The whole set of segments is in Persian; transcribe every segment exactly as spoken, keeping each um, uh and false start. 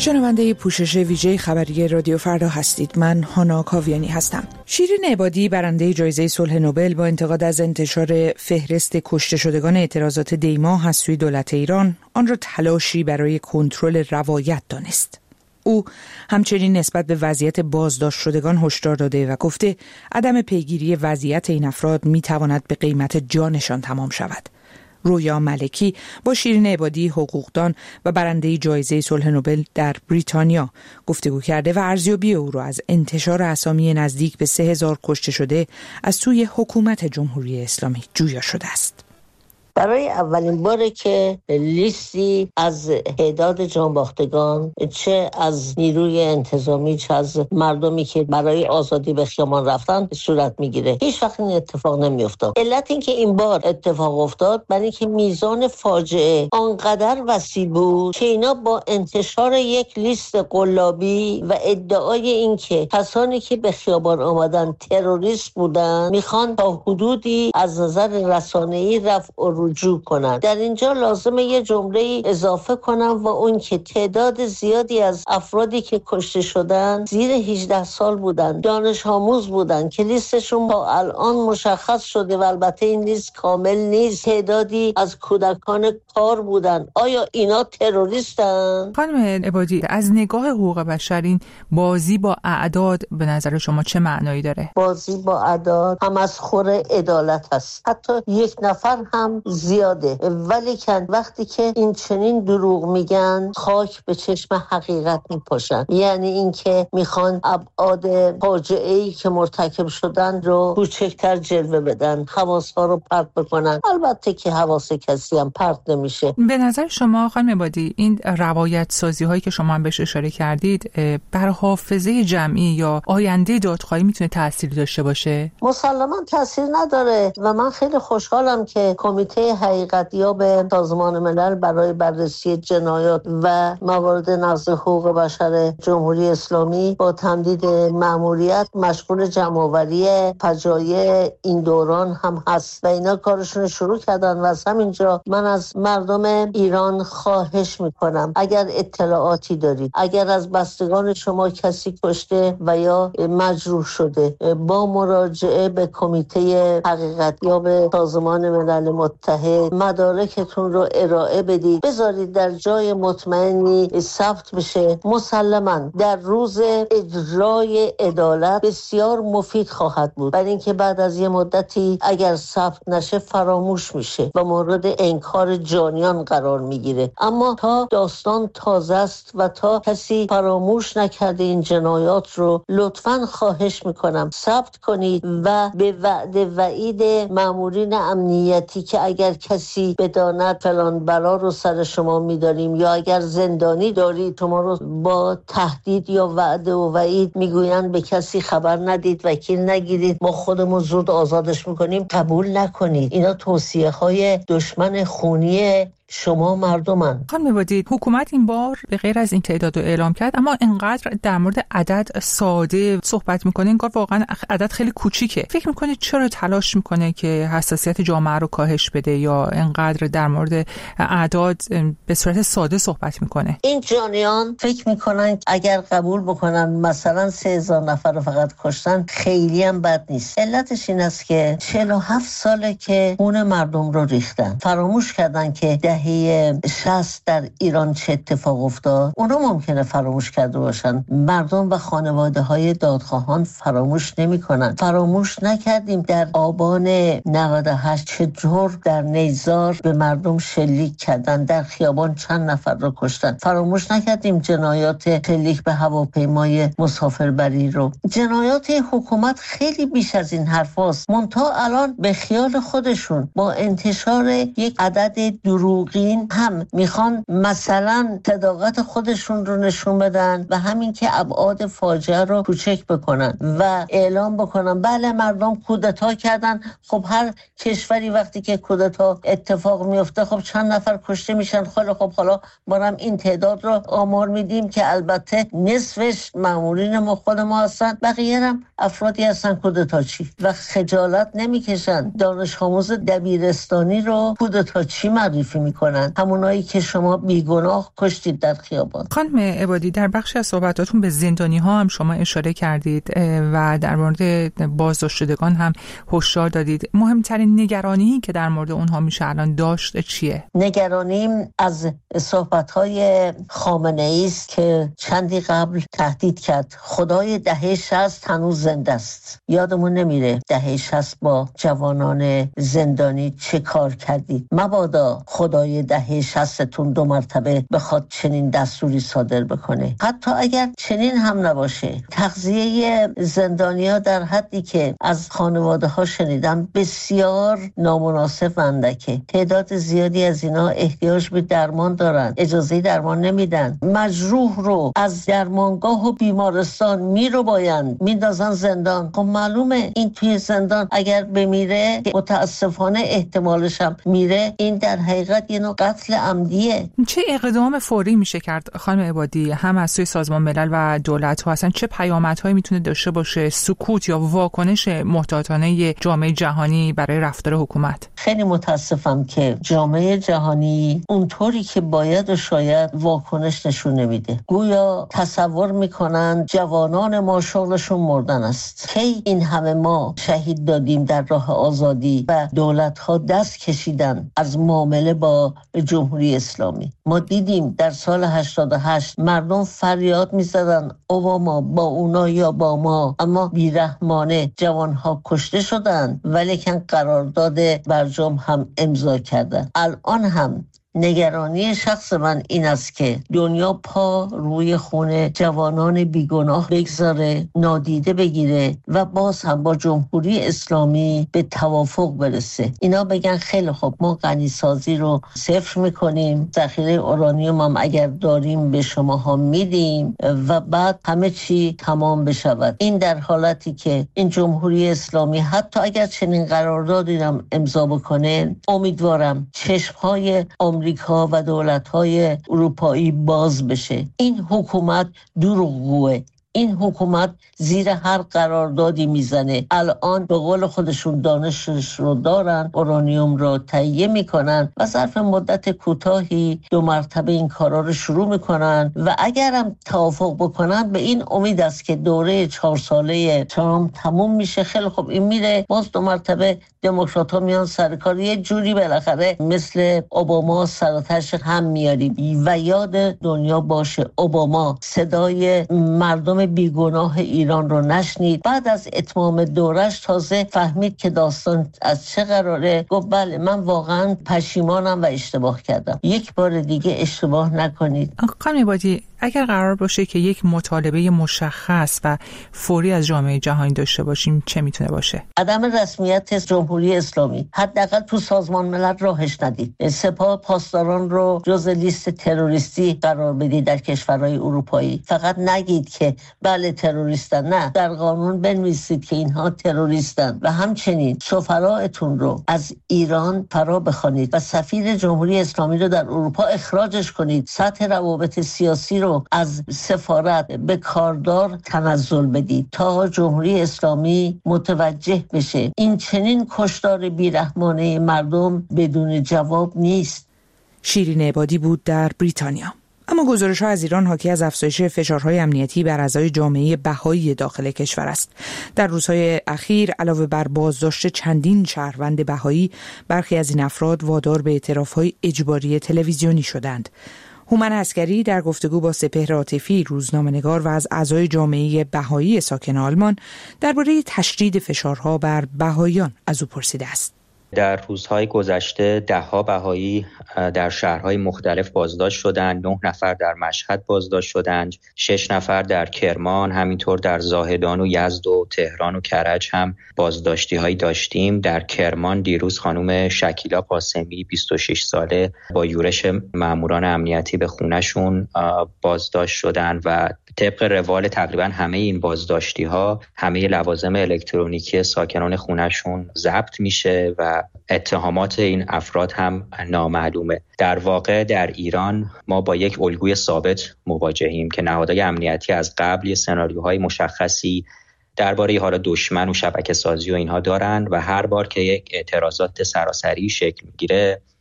شنونده پوشش ویژه خبری رادیو فردا هستید. من هانا کاویانی هستم. شیرین عبادی برنده جایزه صلح نوبل با انتقاد از انتشار فهرست کشته شدگان اعتراضات دی‌ماه از سوی دولت ایران آن را تلاشی برای کنترل روایت دانست. او همچنین نسبت به وضعیت بازداشت شدگان هشدار داده و گفته عدم پیگیری وضعیت این افراد می‌تواند به قیمت جانشان تمام شود. رویا ملکی با شیرین عبادی حقوقدان و برنده جایزه صلح نوبل در بریتانیا گفتگو کرده و ارزیابی او را از انتشار اسامی نزدیک به سه هزار کشته شده از سوی حکومت جمهوری اسلامی جویا شده است. برای اولین باره که لیستی از تعداد جانباختگان، چه از نیروی انتظامی چه از مردمی که برای آزادی به خیابان رفتن صورت میگیره. هیچ وقت این اتفاق نمیافتاد. علت این که این بار اتفاق افتاد برای اینکه میزان فاجعه آنقدر وسیع بود که اینا با انتشار یک لیست قلابی و ادعای اینکه کسانی که به خیابان آمدن تروریست بودن میخوان تا حدودی از نظر رسانه‌ای رفع و رجوع کنند. در اینجا لازمه یه جمله اضافه کنم و اون که تعداد زیادی از افرادی که کشته شدن زیر هجده سال بودن، دانش آموز بودن که لیستشون با الان مشخص شده و البته این لیست کامل نیست. تعدادی از کودکان کار بودن. آیا اینا تروریستن؟ خانم عبادی، از نگاه حقوق بشر این بازی با اعداد به نظر شما چه معنایی داره؟ بازی با اعداد هم از خور عدالت هست. حتی یک نفر هم زیاده، ولی کن وقتی که این چنین دروغ میگن خاک به چشم حقیقت میپاشن. یعنی اینکه میخوان ابعاد فاجعه‌ای که مرتکب شدن رو کوچکتر جلوه بدن، حواس‌ها رو پرت بکنن. البته که حواس کسی هم پرت نمیشه. به نظر شما خانم عبادی این روایت سازی هایی که شما هم بهش اشاره کردید بر حافظه جمعی یا آینده دادخواهی میتونه تأثیری داشته باشه؟ مسلماً تأثیر نداره و من خیلی خوشحالم که کمیته حقیقتیاب سازمان ملل برای بررسی جنایات و موارد نقض حقوق بشر جمهوری اسلامی با تمدید مأموریت مشغول جمع‌آوری فجایع این دوران هم هست و اینا کارشون شروع کردن و از همینجا من از مردم ایران خواهش میکنم اگر اطلاعاتی دارید، اگر از بستگان شما کسی کشته و یا مجروح شده، با مراجعه به کمیته حقیقتیاب سازمان ملل متحد مدارکتون رو ارائه بدید، بذارید در جای مطمئنی ثبت بشه. مسلماً در روز اجرای عدالت بسیار مفید خواهد بود، برای اینکه بعد از یه مدتی اگر ثبت نشه فراموش میشه و مورد انکار جانیان قرار میگیره. اما تا داستان تازه است و تا کسی فراموش نکرده این جنایات رو، لطفاً خواهش میکنم ثبت کنید و به وعده وعید مامورین امنیتی که اگر کسی بداند فلان بلا رو سر شما میداریم یا اگر زندانی دارید شما رو با تهدید یا وعده و وعید میگویند به کسی خبر ندید، وکیل نگیرید، ما خودمون زود آزادش میکنیم، قبول نکنید. اینا توصیه های دشمن خونی شما مردمان. خانم عبادی، حکومت این بار به غیر از این تعداد رو اعلام کرد اما انقدر در مورد عدد ساده صحبت میکنه انگار واقعا عدد خیلی کوچیکه. فکر میکنید چرا تلاش میکنه که حساسیت جامعه رو کاهش بده یا انقدر در مورد اعداد به صورت ساده صحبت میکنه؟ این جانیان فکر میکنن اگر قبول بکنن مثلا سه هزار نفر رو فقط کشتن خیلی هم بد نیست. علتش این است که چهل و هفت ساله که خون مردم رو ریختن. فراموش کردن که دهه شصت در ایران چه اتفاق افتاد. اونا ممکنه فراموش کرده باشن، مردم و خانواده های دادخواهان فراموش نمی کنن. فراموش نکردیم در آبان نود و هشت چطور در نیزار به مردم شلیک کردن، در خیابان چند نفر رو کشتن. فراموش نکردیم جنایات شلیک به هواپیمای مسافربری رو. جنایات حکومت خیلی بیش از این حرف هاست. منتها الان به خیال خودشون با انتشار یک عدد دروغین هم میخوان مثلا صداقت خودشون رو نشون بدن و همین که ابعاد فاجعه رو کوچک بکنن و اعلام بکنن بله مردم کودتا کردن. خب هر کشوری وقتی که کودتا اتفاق میفته خب چند نفر کشته میشن. خیلی خب حالا ما این تعداد رو آمار میدیم که البته نصفش مامورین ما خود ما هستن، بقیه هم افرادی هستن کودتاچی و خجالت نمیکشن. دانش آموز دبیرستانی رو کودتاچی معرفی میکنن. میکنن، همونایی که شما بیگناه کشتید در خیابان. خانم عبادی، در بخشی از صحبتاتون به زندانی ها هم شما اشاره کردید و در مورد بازداشت شدگان هم هشدار دادید. مهمترین نگرانی که در مورد اونها میشه الان داشت چیه؟ نگرانیم از صحبت‌های خامنه‌ای است که چندی قبل تهدید کرد خدای دهه شصت هنوز زنده است. یادمون نمیره دهه شصت با جوانان زندانی چه کار کردید. مبادا خدای دهه شصتتون دو مرتبه بخواد چنین دستوری صادر بکنه. حتی اگر چنین هم نباشه، تغذیه زندانیا در حدی که از خانواده ها شنیدم بسیار نامناسب و اندکه. تعداد زیادی از اینا احتیاج به درمان دارن، اجازه درمان نمیدن. مجروح رو از درمانگاه و بیمارستان میرو باین میندازن زندان. خب معلومه این توی زندان اگر بمیره، متاسفانه احتمالش هم میره، این در حقیقت یه نوع قتل عمدیه. چه اقدام فوری میشه کرد خانم عبادی، هم از سوی سازمان ملل و دولت ها؟ اصلا چه پیامدهایی میتونه داشته باشه سکوت یا واکنش محتاطانه جامعه جهانی برای رفتار حکومت؟ خیلی متاسفم که جامعه جهانی اونطوری که باید و شاید واکنش نشون نمیده. گویا تصور میکنن جوانان ما شغلشون مردن است. کی این همه ما شهید دادیم در راه آزادی و دولت ها دست کشیدن از معامله با جمهوری اسلامی. ما دیدیم در سال هشتاد و هشت مردم فریاد میزدن اوباما با اونا یا با ما، اما بیرحمانه جوانها کشته شدن ولیکن قرارداد برجام هم امضا کردن. الان هم نگرانی شخص من این است که دنیا پا روی خون جوانان بیگناه بگذاره، نادیده بگیره و باز هم با جمهوری اسلامی به توافق برسه. اینا بگن خیلی خوب ما غنیسازی رو صفر میکنیم، ذخیره اورانیوم هم اگر داریم به شماها میدیم و بعد همه چی تمام بشود. این در حالتی که این جمهوری اسلامی حتی اگر چنین قراردادی هم امضا بکنه، امیدوارم چشمهای آمریکا و دولت‌های اروپایی باز بشه. این حکومت دروغگوه. این حکومت زیر هر قراردادی میزنه. الان به قول خودشون دانشش رو دارن، اورانیوم رو تهیه میکنن و ظرف مدت کوتاهی دو مرتبه این کارا رو شروع میکنن و اگرم توافق بکنن به این امید است که دوره چهار ساله ترامپ تموم میشه. خیلی خوب این میره، باز دو مرتبه دموکرات ها میان سر کار، یه جوری بالاخره مثل اوباما سراتش هم میاریم و یاد دنیا باشه اوباما صدای مردم بیگناه ایران رو نشنید. بعد از اتمام دورش تازه فهمید که داستان از چه قراره. گفت بله من واقعا پشیمانم و اشتباه کردم. یک بار دیگه اشتباه نکنید. خانم عبادی، اگر قرار باشه که یک مطالبه مشخص و فوری از جامعه جهانی داشته باشیم چه میتونه باشه؟ عدم رسمیت جمهوری اسلامی، حداقل تو سازمان ملل راهش ندید. سپاه پاسداران رو جز لیست تروریستی قرار بدید در کشورهای اروپایی. فقط نگید که بله تروریستن، نه، در قانون بنویسید که اینها تروریستن و همچنین سفرائتون رو از ایران فرا بخوانید و سفیر جمهوری اسلامی رو در اروپا اخراجش کنید. سطح روابط سیاسی رو از سفارت به کاردار تنزل بدید تا جمهوری اسلامی متوجه بشه این چنین کشتار بیرحمانه مردم بدون جواب نیست. شیرین عبادی بود در بریتانیا. اما گزارش‌ها از ایران حاکی از افزایش فشارهای امنیتی بر اعضای جامعه بهایی داخل کشور است. در روزهای اخیر علاوه بر بازداشت چندین شهروند بهایی، برخی از این افراد وادار به اعتراف‌های اجباری تلویزیونی شدند. هومن عسکری در گفتگو با سپهر عاطفی، روزنامه‌نگار و از اعضای جامعه بهایی ساکن آلمان، درباره تشدید فشارها بر بهاییان از او پرسیده است. در روزهای گذشته ده‌ها بهایی در شهرهای مختلف بازداشت شدند. نه نفر در مشهد بازداشت شدند، شش نفر در کرمان، همینطور در زاهدان و یزد و تهران و کرج هم بازداشتی هایی داشتیم. در کرمان دیروز خانم شکیلا قاسمی بیست و شش ساله با یورش ماموران امنیتی به خونه‌شون بازداشت شدند و طبق روال تقریبا همه این بازداشتی ها همه لوازم الکترونیکی ساکنان خونه‌شون ضبط میشه و اتهامات این افراد هم نامعلومه. در واقع در ایران ما با یک الگوی ثابت مواجهیم که نهادهای امنیتی از قبل یه سناریوهای مشخصی درباره حالا دشمن و شبکه سازی و اینها دارن و هر بار که یک اعتراضات سراسری شکل میگیره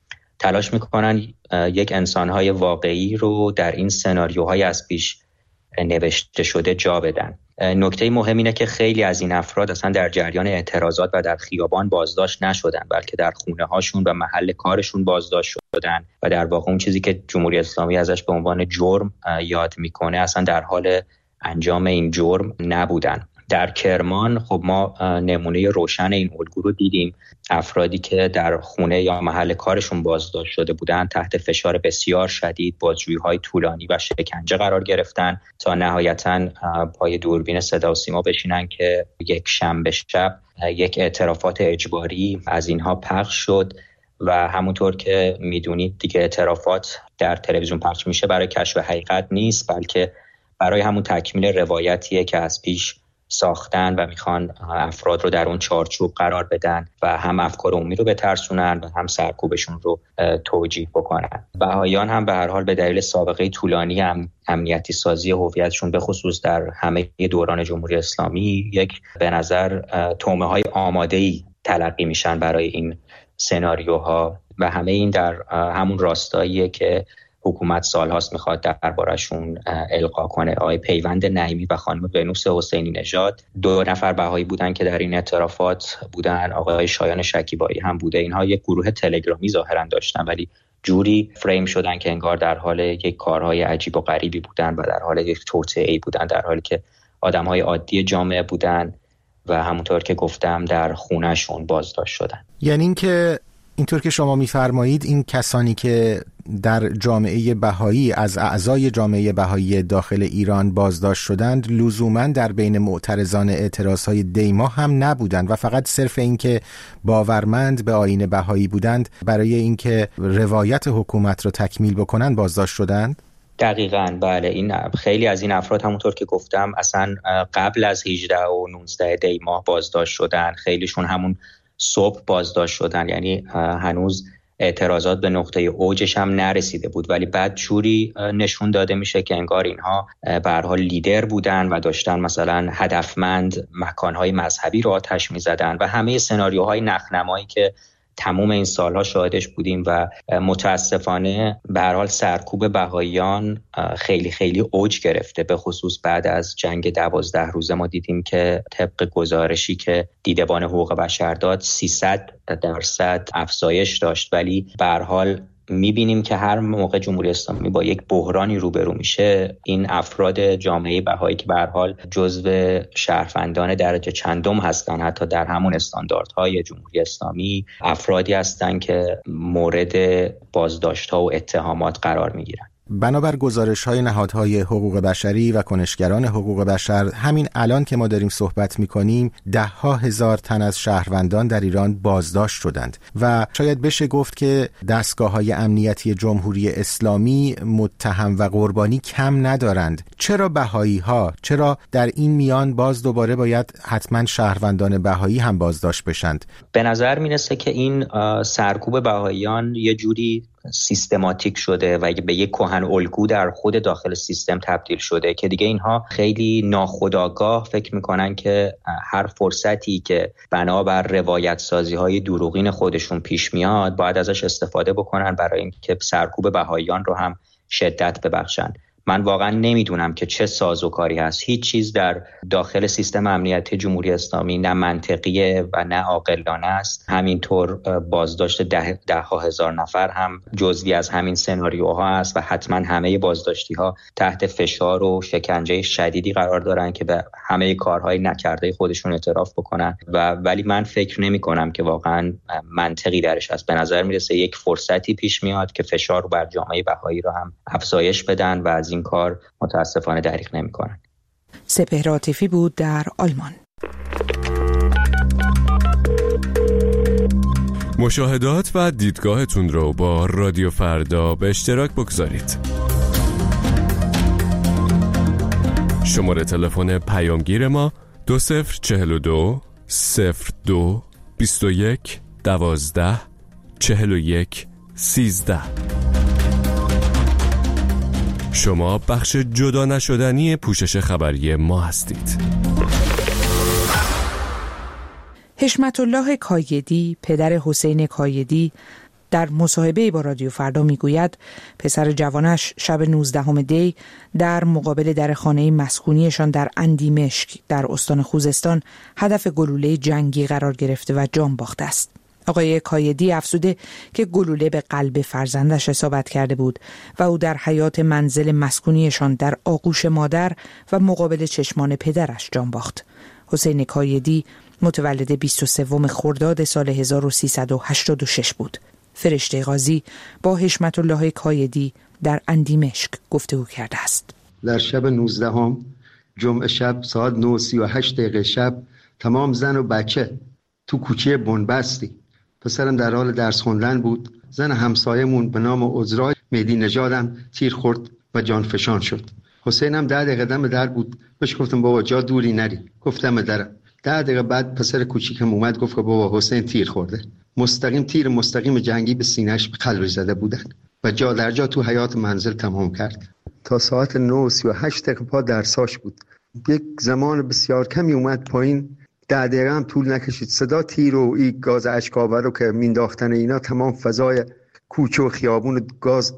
تلاش میکنن یک انسانهای واقعی رو در این سناریوهای از پیش نوشته شده جا بدن. نکته مهم اینه که خیلی از این افراد اصلا در جریان اعتراضات و در خیابان بازداشت نشدن، بلکه در خونه هاشون و محل کارشون بازداشت شدن و در واقع اون چیزی که جمهوری اسلامی ازش به عنوان جرم یاد میکنه اصلا در حال انجام این جرم نبودن. در کرمان خب ما نمونه روشن این الگو رو دیدیم. افرادی که در خونه یا محل کارشون بازداشت شده بودند تحت فشار بسیار شدید، بازجویی‌های طولانی و شکنجه قرار گرفتن تا نهایتاً پای دوربین صدا و سیما بشینن که یک شنبه شب یک اعترافات اجباری از اینها پخش شد و همونطور که میدونید دیگه اعترافات در تلویزیون پخش میشه برای کشف حقیقت نیست، بلکه برای همون تکمیل روایتیه که از پیش ساختن و میخوان افراد رو در اون چارچوب قرار بدن و هم افکار عمومی رو بترسونن و هم سرکوبشون رو توجیه بکنن. بهائیان هم به هر حال به دلیل سابقه طولانی ام، امنیتی سازی هویتشون به خصوص در همه دوران جمهوری اسلامی یک به نظر تومه های آماده‌ای تلقی میشن برای این سناریوها و همه این در همون راستاییه که حکومت سالهاست میخواد دربارشون القا کنه. آقای پیوند نعیمی و خانم ونوس حسینی نژاد دو نفر بهایی بودن که در این اعترافات بودن، آقای شایان شکیبایی هم بوده. اینها یک گروه تلگرامی ظاهرا داشتن ولی جوری فریم شدن که انگار در حال یک کارهای عجیب و غریبی بودن و در حال یک توطئه‌ای بودن، در حالی که آدمهای عادی جامعه بودن و همونطور که گفتم در خونهشون بازداشت شدن. یعنی این که اینطور که شما می‌فرمایید این کسانی که در جامعه بهایی از اعضای جامعه بهایی داخل ایران بازداشت شدند لزوماً در بین معترضان اعتراضهای دیما هم نبودند و فقط صرف این که باورمند به آیین بهایی بودند برای اینکه روایت حکومت رو تکمیل بکنن بازداشت شدند؟ دقیقاً بله. این خیلی از این افراد همونطور که گفتم اصلا قبل از هجده و نوزده دی ماه بازداشت شدن، خیلیشون همون صبح بازداشت شدن، یعنی هنوز اعتراضات به نقطه اوجش هم نرسیده بود ولی بعد جوری نشون داده میشه که انگار اینها به هر حال لیدر بودن و داشتن مثلا هدفمند مکانهای مذهبی رو آتش میزدن و همه سناریوهای نخنمایی که تمام این سالها شاهدش بودیم و متاسفانه به هر حال سرکوب بهائیان خیلی خیلی اوج گرفته. به خصوص بعد از جنگ دوازده روزه ما دیدیم که طبق گزارشی که دیدبان حقوق بشر داد سیصد درصد افزایش داشت، ولی به هر حال میبینیم که هر موقع جمهوری اسلامی با یک بحرانی روبرو میشه این افراد جامعه بهایی که به هر حال جزو شهروندان درجه چندم هستن حتی در همون استانداردهای جمهوری اسلامی، افرادی هستن که مورد بازداشت‌ها و اتهامات قرار میگیرن. بنابر گزارش‌های نهادهای حقوق بشری و کنشگران حقوق بشر همین الان که ما داریم صحبت می‌کنیم ده ها هزار تن از شهروندان در ایران بازداشت شدند و شاید بشه گفت که دستگاه‌های امنیتی جمهوری اسلامی متهم و قربانی کم ندارند. چرا بهایی‌ها، چرا در این میان باز دوباره باید حتما شهروندان بهایی هم بازداشت بشند؟ به نظر میرسه که این سرکوب بهاییان یه جوری سیستماتیک شده و به یک کهن الگو در خود داخل سیستم تبدیل شده که دیگه اینها خیلی ناخودآگاه فکر میکنن که هر فرصتی که بنابر روایت سازی های دروغین خودشون پیش میاد باید ازش استفاده بکنن برای اینکه سرکوب بهائیان رو هم شدت ببخشن. من واقعا نمیدونم که چه سازوکاری هست. هیچ چیز در داخل سیستم امنیتی جمهوری اسلامی نه منطقیه و نه عاقلانه است. همینطور بازداشت ده, ده ها هزار نفر هم جزوی از همین سناریوها است و حتما همه بازداشتی ها تحت فشار و شکنجه شدیدی قرار دارن که به همه کارهای نکرده خودشون اعتراف بکنن و ولی من فکر نمی کنم که واقعا منطقی درش هست. به نظر میرسه یک فرصتی پیش میاد که فشار رو بر جامعه بهایی رو هم افزایش بدن و از این کار متاسفانه دریغ نمی‌کنن. سپهر عاطفی بود در آلمان. مشاهدات و دیدگاهتون رو با رادیو فردا به اشتراک بگذارید. شماره تلفن پیامگیر ما دو صفر چهل و دو صفر دو بیست و یک دوازده چهل و یک سیزده. شما بخش جدا نشدنی پوشش خبری ما هستید. حشمت الله کایدی، پدر حسین کایدی، در مصاحبه با رادیو فردا میگوید پسر جوانش شب نوزدهم دی در مقابل در خانه مسکونیشان در اندیمشک در استان خوزستان هدف گلوله جنگی قرار گرفته و جان باخته است. آقای کایدی افزوده که گلوله به قلب فرزندش اصابت کرده بود و او در حیاط منزل مسکونیشان در آغوش مادر و مقابل چشمان پدرش جان باخت. حسین کایدی متولد بیست و سوم خرداد سال هزار و سیصد و هشتاد و شش بود. فرشته قاضی با حشمت الله کایدی در اندیمشک گفتگو کرده است. در شب نوزدهم جمعه شب ساعت نه و سی و هشت دقیقه شب تمام زن و بچه تو کوچه بنبستی. پسرم در حال درس خوندن بود. زن همسایمون به نام عذرا مهدی نژادم تیر خورد و جان فشان شد. حسینم ده دقیقه دم در بود. بهش گفتم بابا جا دوری نری. گفتم درم. ده دقیقه بعد پسر کوچیکم اومد گفت بابا حسین تیر خورده. مستقیم تیر مستقیم جنگی به سینه‌اش به قلبش زده بودن و جا در جا تو حیاط منزل تمام کرد. تا ساعت نه و سی و هشت دقیقه پا درساش بود. یک زمان بسیار کمی اومد پایین. ده دقیقه هم طول نکشید. صدا تیر و این گاز اشک‌آور رو که مینداختن اینا تمام فضای کوچه و خیابون گاز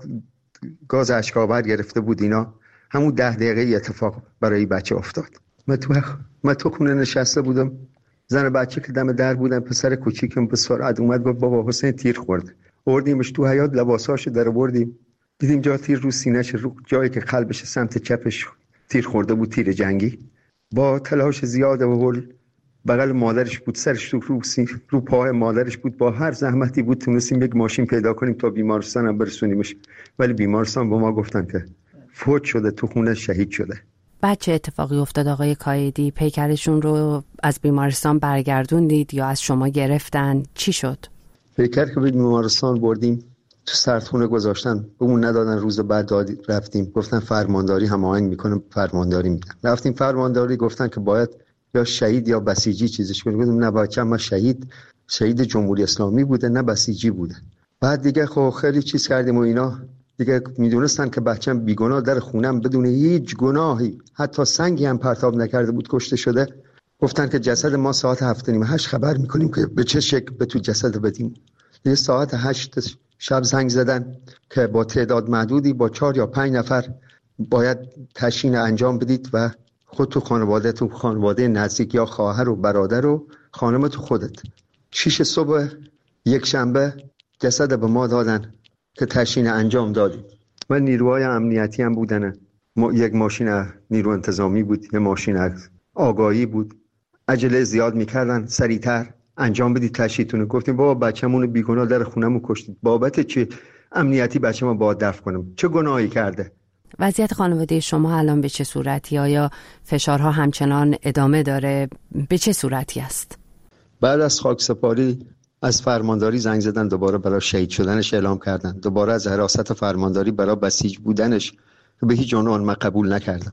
گاز اشک‌آور گرفته بود. اینا همون ده دقیقه اتفاق برای بچه افتاد. من تو من تو خونه نشسته بودم. زن بچه که دم در بودن پسر کوچیکم به سرعت اومد گفت بابا حسین تیر خورده. آوردیمش تو حیاط لباساشو در آوردیم. دیدیم جا تیر رو سینه‌ش رو جایی که قلبش سمت چپش تیر خورده بود تیر جنگی. با تلاش زیاد و هول بغل مادرش بود سرش تو رو, رو پای مادرش بود. با هر زحمتی بود تونستیم یک ماشین پیدا کنیم تا بیمارستان هم برسونیمش. ولی بیمارستان به ما گفتن که فوت شده تو خونه شهید شده. بعد چه اتفاقی افتاد آقای کایدی؟ پیکرشون رو از بیمارستان برگردوندید یا از شما گرفتن؟ چی شد؟ پیکر که به بیمارستان بردیم تو سردخونه گذاشتن بهمون ندادن. روز بعد دادی رفتیم گفتن فرمانداری هماهنگ میکنه فرمانداری میدن. رفتیم فرمانداری گفتن که باید یا شهید یا بسیجی چیزش کنیم. گفتم نه بچه ما شهید شهید جمهوری اسلامی بوده نه بسیجی بوده. بعد دیگه خب خیلی چیز کردیم و اینا دیگه میدونستن که بچه‌م بیگناه در خونم بدون هیچ گناهی حتی سنگی هم پرتاب نکرده بود کشته شده. گفتن که جسد ما ساعت هفت نیم هشت خبر میکنیم که به چه شکل به تو جسد بدیم. یه ساعت هشت شب زنگ زدن که با تعداد محدودی با چهار یا پنج نفر باید تشییع انجام بدید و خود تو خانواده تو خانواده نزدیک یا خواهر و برادر و خانم تو خودت. شیش صبح یک شنبه جسد به ما دادن که تشییع انجام دادیم و نیروهای امنیتی هم بودن. ما یک ماشین نیرو انتظامی بود، یک ماشین آگاهی بود. عجله زیاد میکردن سریعتر انجام بدید تشییعتون. گفتیم بابا بچه‌مون بیگناه در خونمون کشتید. بابت چه امنیتی بچه‌مو باید دفن کنم؟ چه گناهی کرده؟ وضعیت خانواده شما الان به چه صورتی؟ آیا فشارها همچنان ادامه داره؟ به چه صورتی است؟ بعد از خاکسپاری از فرمانداری زنگ زدن دوباره برای شهید شدنش اعلام کردن. دوباره از حراست فرمانداری برای بسیج بودنش به هیچ عنوان من قبول نکردم.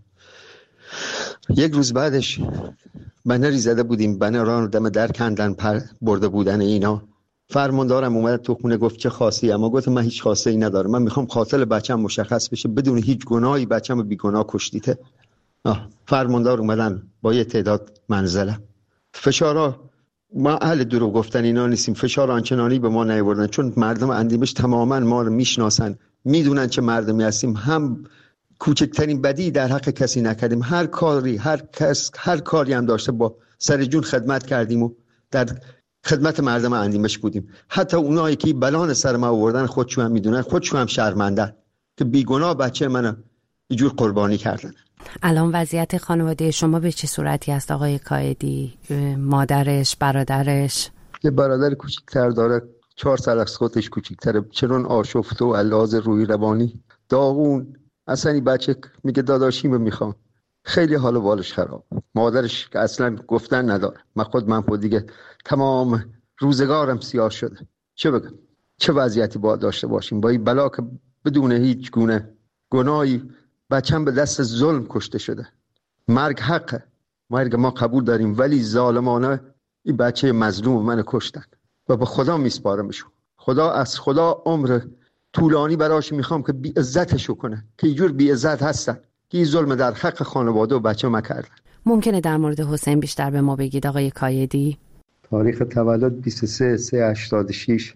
یک روز بعدش بنری زده بودیم، بنران دم در کندن پر برده بودن اینا. فرماندارم اومد تو خونه گفت چه خاصی؟ اما گفتم من هیچ خاصی ندارم. من میخوام قاتل بچه‌م مشخص بشه بدون هیچ گناهی بچه‌م بیگناه کشتیته. فرماندار اومدن با یه تعداد منزله. فشارها ما اهل دروغ گفتن اینا نیستیم. فشار آنچنانی به ما نیاوردن چون مردم اندیمش تماما ما رو میشناسن، میدونن چه مردمی هستیم. هم کوچکترین بدی در حق کسی نکردیم. هر کاری هر کس هر کاری هم داشته با سر جون خدمت کردیم و در خدمت مردم اندیمش بودیم. حتی اونایی که بلان سر ما آوردن خودشون هم میدونن، خودشون هم شرمنده که بیگناه بچه منو اینجور قربانی کردن. الان وضعیت خانواده شما به چه صورتی است آقای کایدی؟ مادرش، برادرش؟ یه برادر کوچیک‌تر داره، چهار سال از خودش کوچیک‌تره، چرون آشفته و علاوه روی روانی داغون. اصلا این بچه میگه داداشیمو میخوام. خیلی حال و بالش خراب. مادرش که اصلا گفتن نداره. من خود من خود دیگه تمام روزگارم سیاه شده. چه بگم؟ چه وضعیتی باید داشته باشیم با این بلا که بدون هیچ گونه گناهی بچه‌م به دست ظلم کشته شده. مرگ حقه، مرگ ما قبول داریم، ولی ظالمانه این بچه مظلوم من کشتن و به خدا میسپارمشون. خدا از خدا عمر طولانی براش میخوام که بی عزتشو کنه که اینجور بی عزت هستن که این ظلم در حق خانواده و بچه ما کردن. ممکنه در مورد حسین بیشتر به ما بگید آقای کایدی؟ تاریخ تولد بیست و سه سه هشتاد و شش،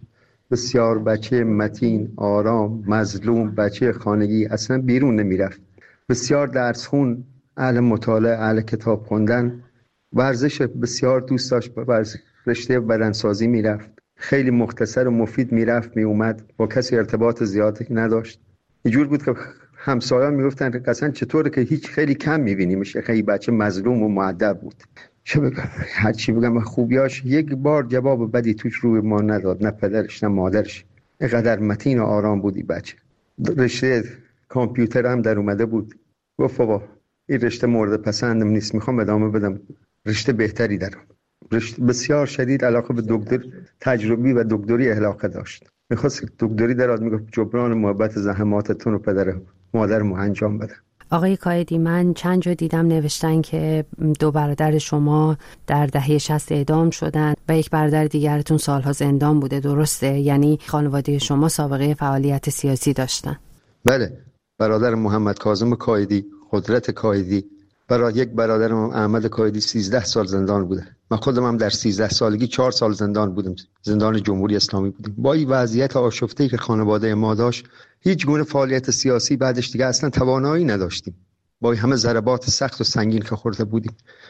بسیار بچه متین، آرام، مظلوم، بچه خانگی اصلا بیرون نمیرفت. بسیار درس خون، اهل مطالعه، اهل کتاب خوندن، ورزش بسیار دوست داشت، ورزش رشته بدنسازی میرفت، خیلی مختصر و مفید میرفت میومد، با کسی ارتباط زیادی نداشت. اینجور بود که همسایه‌ها میگفتن که اصلا چطوره که هیچ خیلی کم میبینیمش، خیلی بچه مظلوم و مؤدب بود. چه بگم، هر چی بگم خوبیاش یک بار جواب بدی توش روی ما نداد، نه پدرش نه مادرش. اینقدر متین و آرام بودی بچه. رشته کامپیوتر هم در اومده بود، گفت بابا این رشته مورد پسندم نیست، میخوام ادامه بدم رشته بهتری دارم. رشته بسیار شدید علاقه به دکتر تجربی و دکتری علاقه داشت، میخواست دکتری درات، میگفت جبران محبت زحماتتون رو پدر مادرمو انجام بده. آقای کایدی، من چند جا دیدم نوشتن که دو برادر شما در دهه شصت اعدام شدن و یک برادر دیگرتون سالها زندان بوده، درسته؟ یعنی خانواده شما سابقه فعالیت سیاسی داشتن؟ بله، برادر محمد کاظم کایدی، قدرت کایدی، برای یک برادرم احمد کایدی سیزده سال زندان بوده. من خودم هم در سیزده سالگی چهار سال زندان بودم، زندان جمهوری اسلامی بودیم. با این وضعیت آشفته‌ای که خانواده ما داشت، هیچ گونه فعالیت سیاسی بعدش دیگه اصلا توانایی نداشتیم. با همه ضربات سخت و سنگین که خورده بودیم،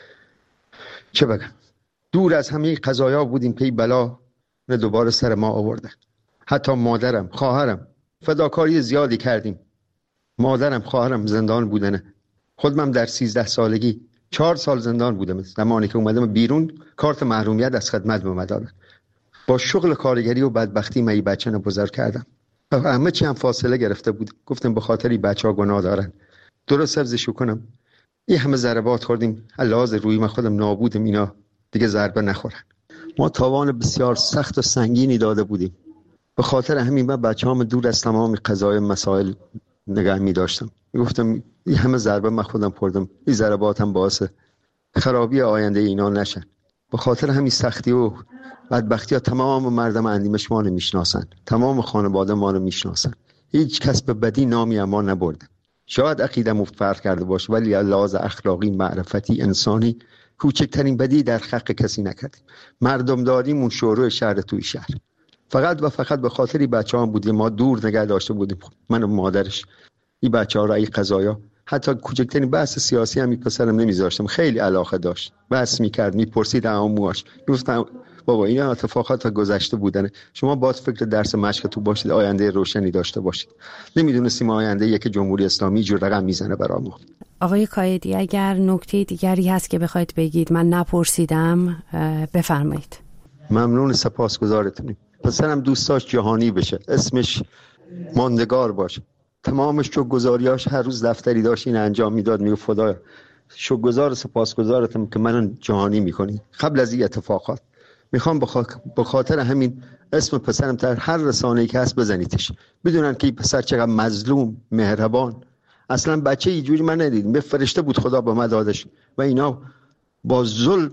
چه بگم، دور از همه قضایا بودیم که بلا نه دوباره سر ما آورده. حتی مادرم، خواهرم فداکاری زیادی کردیم. مادرم، خواهرم زندان بودنه. خودم در سیزده سالگی چهار سال زندان بودم. زمانی که اومدم بیرون کارت محرومیت از خدمت به من دادن. با شغل کارگری و بدبختی من این بچه رو بزرگ کردم. همه چی هم فاصله گرفته بود. گفتم به خاطر این بچه ها گناه دارن، درست حفظشو کنم. این همه ضربات خوردیم، لحاظ روی من خودم نابودم، اینا دیگه ضربه نخورن. ما تاوان بسیار سخت و سنگینی داده بودیم. به خاطر همین من بچه‌هام دور از تمام قضایا مسائل نگاه می داشتم. گفتم این همه ضربه من خودم خوردم، این ضربات هم باعث خرابی آینده اینا نشن. به خاطر همین سختی و بدبختی ها تمام مردم اندیمش ما رو میشناسن، تمام خانواده ما رو میشناسن. هیچ کس به بدی نامی ما نبرده. شاید عقیده‌مو فرق کرده باشه، ولی لحاظ اخلاقی، معرفتی، انسانی کوچکترین بدی در حق کسی نکردیم. مردم داریمون شورای شهر توی شهر، فقط و فقط به خاطر بچه‌ها بودیم. ما دور نگه داشته بودیم، من و مادرش، این بچه‌ها را این قضایا، حتی کوچکترین بحث سیاسی هم این پسرم نمیذاشتم. خیلی علاقه داشت، بحث میکرد، میپرسید عموش. گفتم بابا این اتفاقات گذشته بودن، شما باید فکر درس مشق تو باشید، آینده روشنی داشته باشید. نمیدونستیم آینده یک جمهوری اسلامی جور رقم میزنه برای ما. آقای کایدی، اگر نکته دیگری هست که بخواید بگید، من نپرسیدم، بفرمایید. ممنون، سپاسگزارتونیم. پسرم دوست داشت جهانی بشه، اسمش ماندگار باشه. تمام شکرگزاریاش هر روز دفتری داشت این انجام میداد. میگه خدایا شکرگزار سپاسگزارتم که منو جهانی میکنی. قبل از این اتفاقات میخوام به خاطر همین اسم پسرم در هر رسانه‌ای که هست بزنیدش، بدونن که این پسر چقدر مظلوم، مهربان. اصلا بچه اینجوری من ندیدم، به فرشته بود خدا به من دادش و اینا با ظلم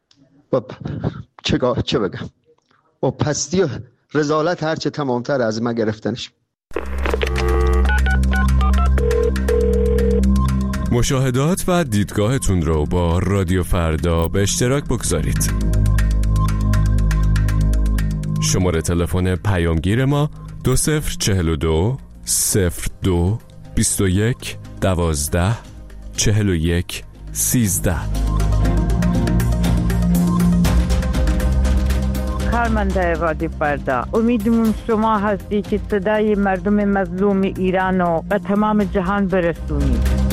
و چه چه بگم، با پستی و رذالت هرچه تمامتر از من گرفتنش. مشاهدات و دیدگاهتون رو با رادیو فردا به اشتراک بگذارید. شماره تلفن پیامگیر ما دو صفر چهل و دو صفر دو بیست و یک دوازده چهل و یک سیزده. کارمنده رادیو فردا، امیدمون شما هستی که صدای مردم مظلوم ایران رو به تمام جهان برسونید.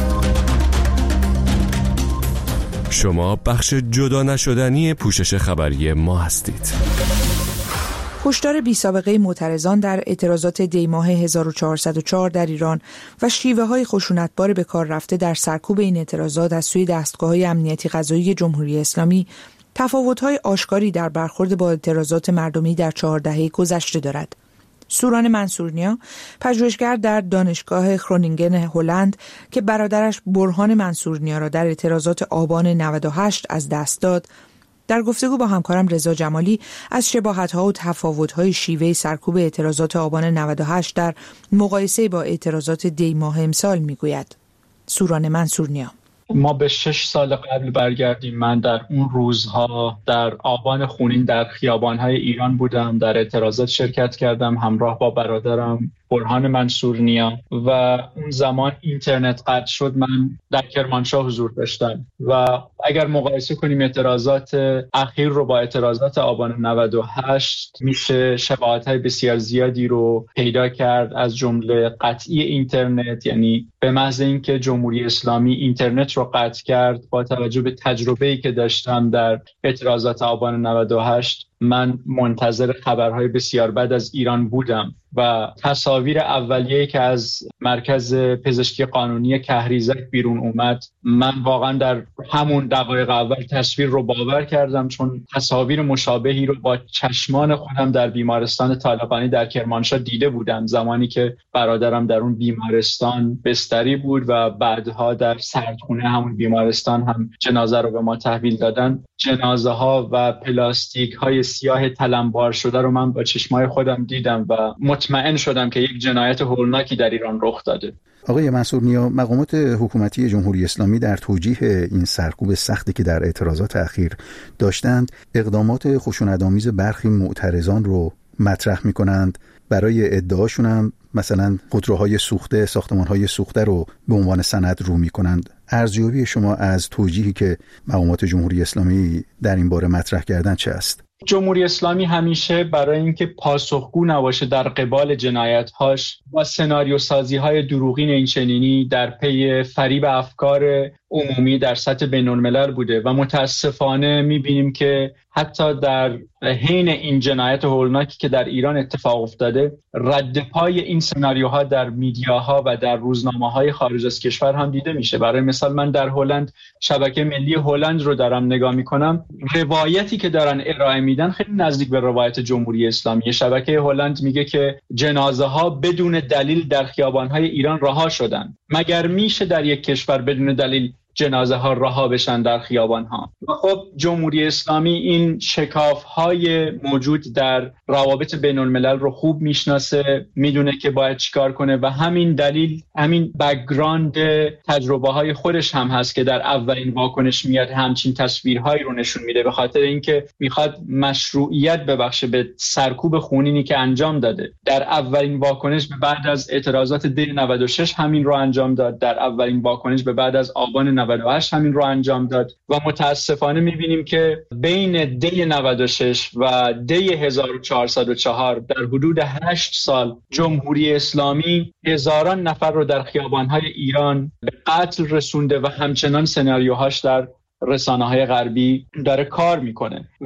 شما بخش جدا نشدنی پوشش خبری ما هستید. کشتار بی سابقه معترضان در اعتراضات دیماه هزار و چهارصد و چهار در ایران و شیوه‌های خشونتبار به کار رفته در سرکوب این اعتراضات از سوی دستگاه‌های امنیتی قضایی جمهوری اسلامی تفاوت‌های آشکاری در برخورد با اعتراضات مردمی در چهار دهه گذشته دارد. سوران منصورنیا، پژوهشگر در دانشگاه گرونینگن هلند که برادرش برهان منصورنیا را در اعتراضات آبان نود و هشت از دست داد، در گفتگو با همکارم رضا جمالی از شباهت‌ها و تفاوت‌های شیوه سرکوب اعتراضات آبان نود و هشت در مقایسه با اعتراضات دی ماه امسال می‌گوید. سوران منصورنیا: ما به شش سال قبل برگردیم، من در اون روزها در آبان خونین در خیابان‌های ایران بودم، در اعتراضات شرکت کردم همراه با برادرم برهان منصور نیا و اون زمان اینترنت قطع شد. من در کرمانشاه حضور داشتم و اگر مقایسه کنیم اعتراضات اخیر رو با اعتراضات آبان نود و هشت میشه شباهت‌های بسیار زیادی رو پیدا کرد، از جمله قطعی اینترنت، یعنی به محض اینکه جمهوری اسلامی اینترنت رو قطع کرد با توجه به تجربه‌ای که داشتم در اعتراضات آبان نود و هشت من منتظر خبرهای بسیار بد از ایران بودم و تصاویر اولیه‌ای که از مرکز پزشکی قانونی کهریزک بیرون اومد، من واقعا در همون دقایق اول تصویر رو باور کردم، چون تصاویر مشابهی رو با چشمان خودم در بیمارستان طالقانی در کرمانشاه دیده بودم، زمانی که برادرم در اون بیمارستان بستری بود و بعدها در سردخونه همون بیمارستان هم جنازه رو به ما تحویل دادن. جنازه ها و پلاستیک های سیاه تلمبار شده رو من با چشمای خودم دیدم و مطمئن شدم که یک جنایت هولناکی در ایران رخ داده. آقای منصور نیا، مقامات حکومتی جمهوری اسلامی در توجیه این سرکوب سختی که در اعتراضات اخیر داشتند، اقدامات خشونت‌آمیز برخی معترضان رو مطرح می‌کنند. برای ادعاشون هم مثلا خودروهای سوخته، ساختمان‌های سوخته رو به عنوان سند رو می‌کنند. ارزیابی شما از توجیهی که مقامات جمهوری اسلامی در این باره مطرح کردن چه است؟ جمهوری اسلامی همیشه برای اینکه پاسخگو نباشه در قبال جنایت‌هاش با سناریو سازی‌های دروغین اینچنینی در پی فریب افکار عمومی در سطح بین‌الملل بوده و متاسفانه می‌بینیم که حتی در حین این جنایت هولناکی که در ایران اتفاق افتاده، رد پای این سناریوها در میدیاها و در روزنامه‌های خارج از کشور هم دیده میشه. برای مثال من در هلند شبکه ملی هلند رو دارم نگاه میکنم، روایتی که دارن ارائه میدن خیلی نزدیک به روایت جمهوری اسلامی. شبکه هلند میگه که جنازه ها بدون دلیل در خیابان‌های ایران رها شدن. مگر میشه در یک کشور بدون دلیل جنازه ها رها بشن در خیابان ها؟ و خب جمهوری اسلامی این شکاف های موجود در روابط بین الملل رو خوب میشناسه، میدونه که باید چیکار کنه و همین دلیل، همین بک‌گراند تجربه های خودش هم هست که در اولین واکنش میاد همچین تصویرهایی رو نشون میده، به خاطر اینکه میخواد مشروعیت ببخشه به سرکوب خونینی که انجام داده. در اولین واکنش به بعد از اعتراضات دی نود و شش همین رو انجام داد، در اولین واکنش به بعد از آبان نود و هشت همین رو انجام داد و متاسفانه میبینیم که بین دی نود و شش و دی هزار و چهارصد و چهار در حدود هشت سال جمهوری اسلامی هزاران نفر رو در خیابان‌های ایران به قتل رسونده و همچنان سناریوهاش در رسانه‌های غربی داره کار میکنه و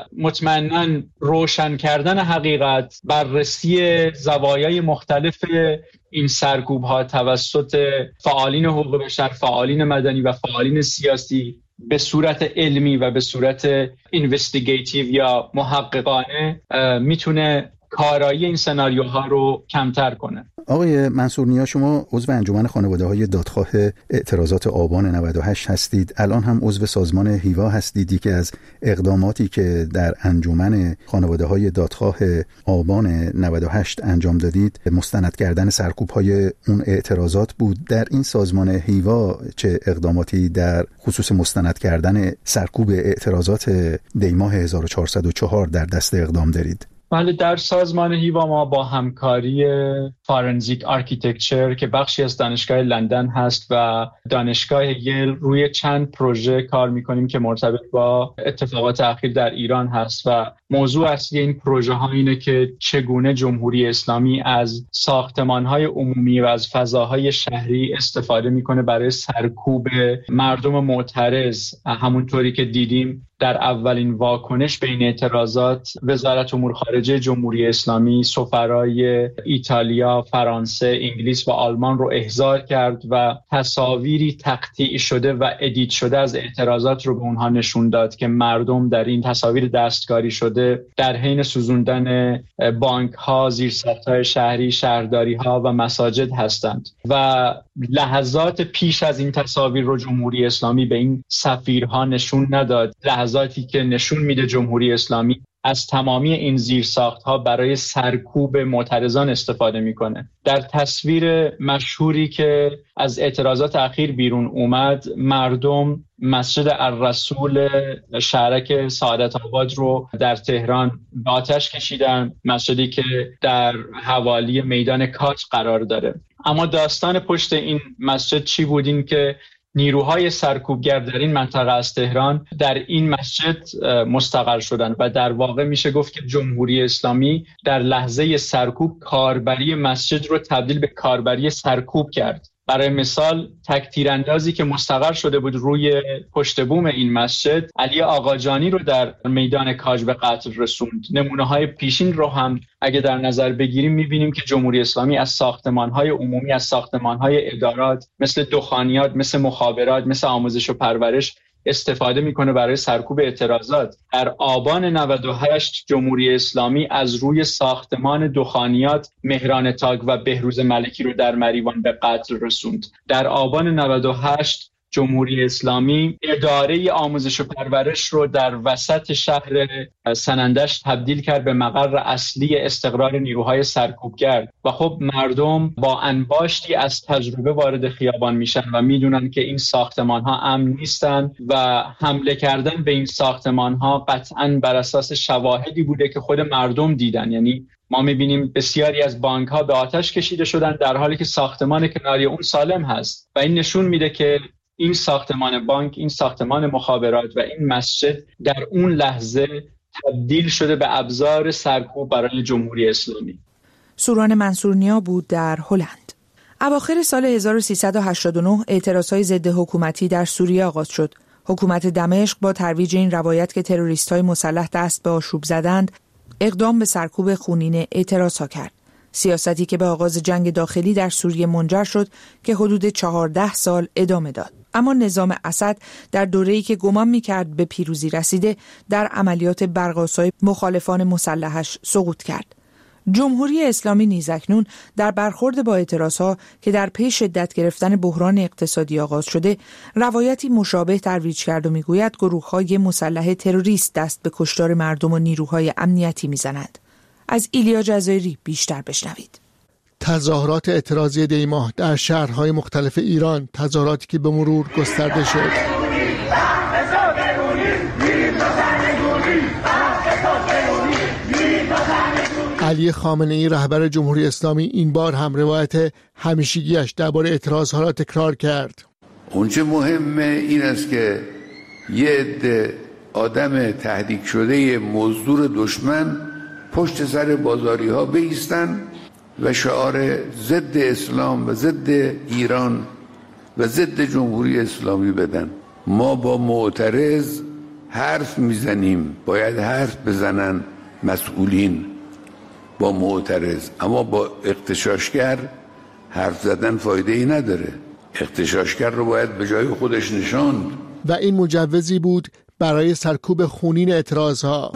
مطمئناً روشن کردن حقیقت، بررسی زوایای مختلف این سرکوب ها توسط فعالین حقوق بشر، فعالین مدنی و فعالین سیاسی به صورت علمی و به صورت اینوستیگیتیو یا محققانه میتونه کارایی این سناریوها رو کمتر کنه. آقای منصور نیا، شما عضو انجمن خانواده‌های دادخواه اعتراضات آبان نود و هشت هستید. الان هم عضو سازمان هیوا هستید. یکی از اقداماتی که در انجمن خانواده‌های دادخواه آبان نود و هشت انجام دادید مستند کردن سرکوب‌های اون اعتراضات بود. در این سازمان هیوا چه اقداماتی در خصوص مستند کردن سرکوب اعتراضات دیماه هزار و چهارصد و چهار در دست اقدام دارید؟ بله، در سازمان هیوا ما با همکاری فارنزیک آرکیتکچر که بخشی از دانشگاه لندن هست و دانشگاه ییل روی چند پروژه کار میکنیم که مرتبط با اتفاقات اخیر در ایران هست و موضوع اصلی این پروژه ها اینه که چگونه جمهوری اسلامی از ساختمان‌های عمومی و از فضاهای شهری استفاده میکنه برای سرکوب مردم معترض. همونطوری که دیدیم در اولین واکنش به این اعتراضات، وزارت امور خارجه جمهوری اسلامی سفرای ایتالیا، فرانسه، انگلیس و آلمان رو احضار کرد و تصاویری تقطیع شده و ادیت شده از اعتراضات رو به اونها نشون داد که مردم در این تصاویر دستکاری شده در حین سوزوندن بانک ها، زیرساخت‌های شهری، شهرداری ها و مساجد هستند و لحظات پیش از این تصاویر رو جمهوری اسلامی به این سفیرها نشون نداد. لحظاتی که نشون میده جمهوری اسلامی از تمامی این زیرساخت‌ها برای سرکوب معترضان استفاده میکنه. در تصویر مشهوری که از اعتراضات اخیر بیرون اومد، مردم مسجد الرسول شهرک سعادت آباد رو در تهران به آتش کشیدن، مسجدی که در حوالی میدان کاج قرار داره. اما داستان پشت این مسجد چی بود؟ این که نیروهای سرکوبگر در این منطقه از تهران در این مسجد مستقر شدند و در واقع میشه گفت که جمهوری اسلامی در لحظه سرکوب کاربری مسجد رو تبدیل به کاربری سرکوب کرد. برای مثال تک تیراندازی که مستقر شده بود روی پشت بوم این مسجد، علی آقاجانی رو در میدان کاج به قتل رسوند. نمونه‌های پیشین رو هم اگه در نظر بگیریم می‌بینیم که جمهوری اسلامی از ساختمان‌های عمومی، از ساختمان‌های ادارات مثل دخانیات، مثل مخابرات، مثل آموزش و پرورش استفاده میکنه برای سرکوب اعتراضات. در آبان نود و هشت جمهوری اسلامی از روی ساختمان دخانیات مهران تاگ و بهروز ملکی رو در مریوان به قتل رسوند. در آبان نود و هشت جمهوری اسلامی اداره آموزش و پرورش رو در وسط شهر سنندج تبدیل کرد به مقر اصلی استقرار نیروهای سرکوبگر و خب مردم با انباشتی از تجربه وارد خیابان میشن و میدونن که این ساختمان ها امن نیستن و حمله کردن به این ساختمان ها قطعاً بر اساس شواهدی بوده که خود مردم دیدن. یعنی ما میبینیم بسیاری از بانک ها به آتش کشیده شدن در حالی که ساختمان کناری اون سالم هست و این نشون میده که این ساختمان بانک، این ساختمان مخابرات و این مسجد در اون لحظه تبدیل شده به ابزار سرکوب برای جمهوری اسلامی. سوران منصورنیا بود در هلند. اواخر سال هزار و سیصد و هشتاد و نه اعتراضهای ضد حکومتی در سوریه آغاز شد. حکومت دمشق با ترویج این روایت که تروریست‌های مسلح دست به آشوب زدند، اقدام به سرکوب خونین اعتراضها کرد. سیاستی که به آغاز جنگ داخلی در سوریه منجر شد که حدود چهارده سال ادامه داد. اما نظام اسد در دوره‌ای که گمان می‌کرد به پیروزی رسیده، در عملیات برق‌آسای مخالفان مسلحش سقوط کرد. جمهوری اسلامی نیز اکنون در برخورد با اعتراضها که در پی شدت گرفتن بحران اقتصادی آغاز شده، روایتی مشابه ترویج کرد و می‌گوید گروه‌های مسلح تروریست دست به کشتار مردم و نیروهای امنیتی می‌زنند. از ایلیا جزایری بیشتر بشنوید. تظاهرات اعتراضی دیماه در شهرهای مختلف ایران، تظاهراتی که به مرور گسترده شد. علی خامنه‌ای رهبر جمهوری اسلامی این بار هم روایت همیشگیش درباره اعتراضها را تکرار کرد. اونچه مهمه این است که یه عده آدم تهدید شده مزدور دشمن پشت سر بازاری ها بایستن و شعار ضد اسلام و ضد ایران و ضد جمهوری اسلامی بدن. ما با معترض حرف میزنیم، باید حرف بزنن مسئولین با معترض، اما با اغتشاشگر حرف زدن فایده ای نداره. اغتشاشگر رو باید به جای خودش نشاند. و این مجوزی بود برای سرکوب خونین اعتراضها.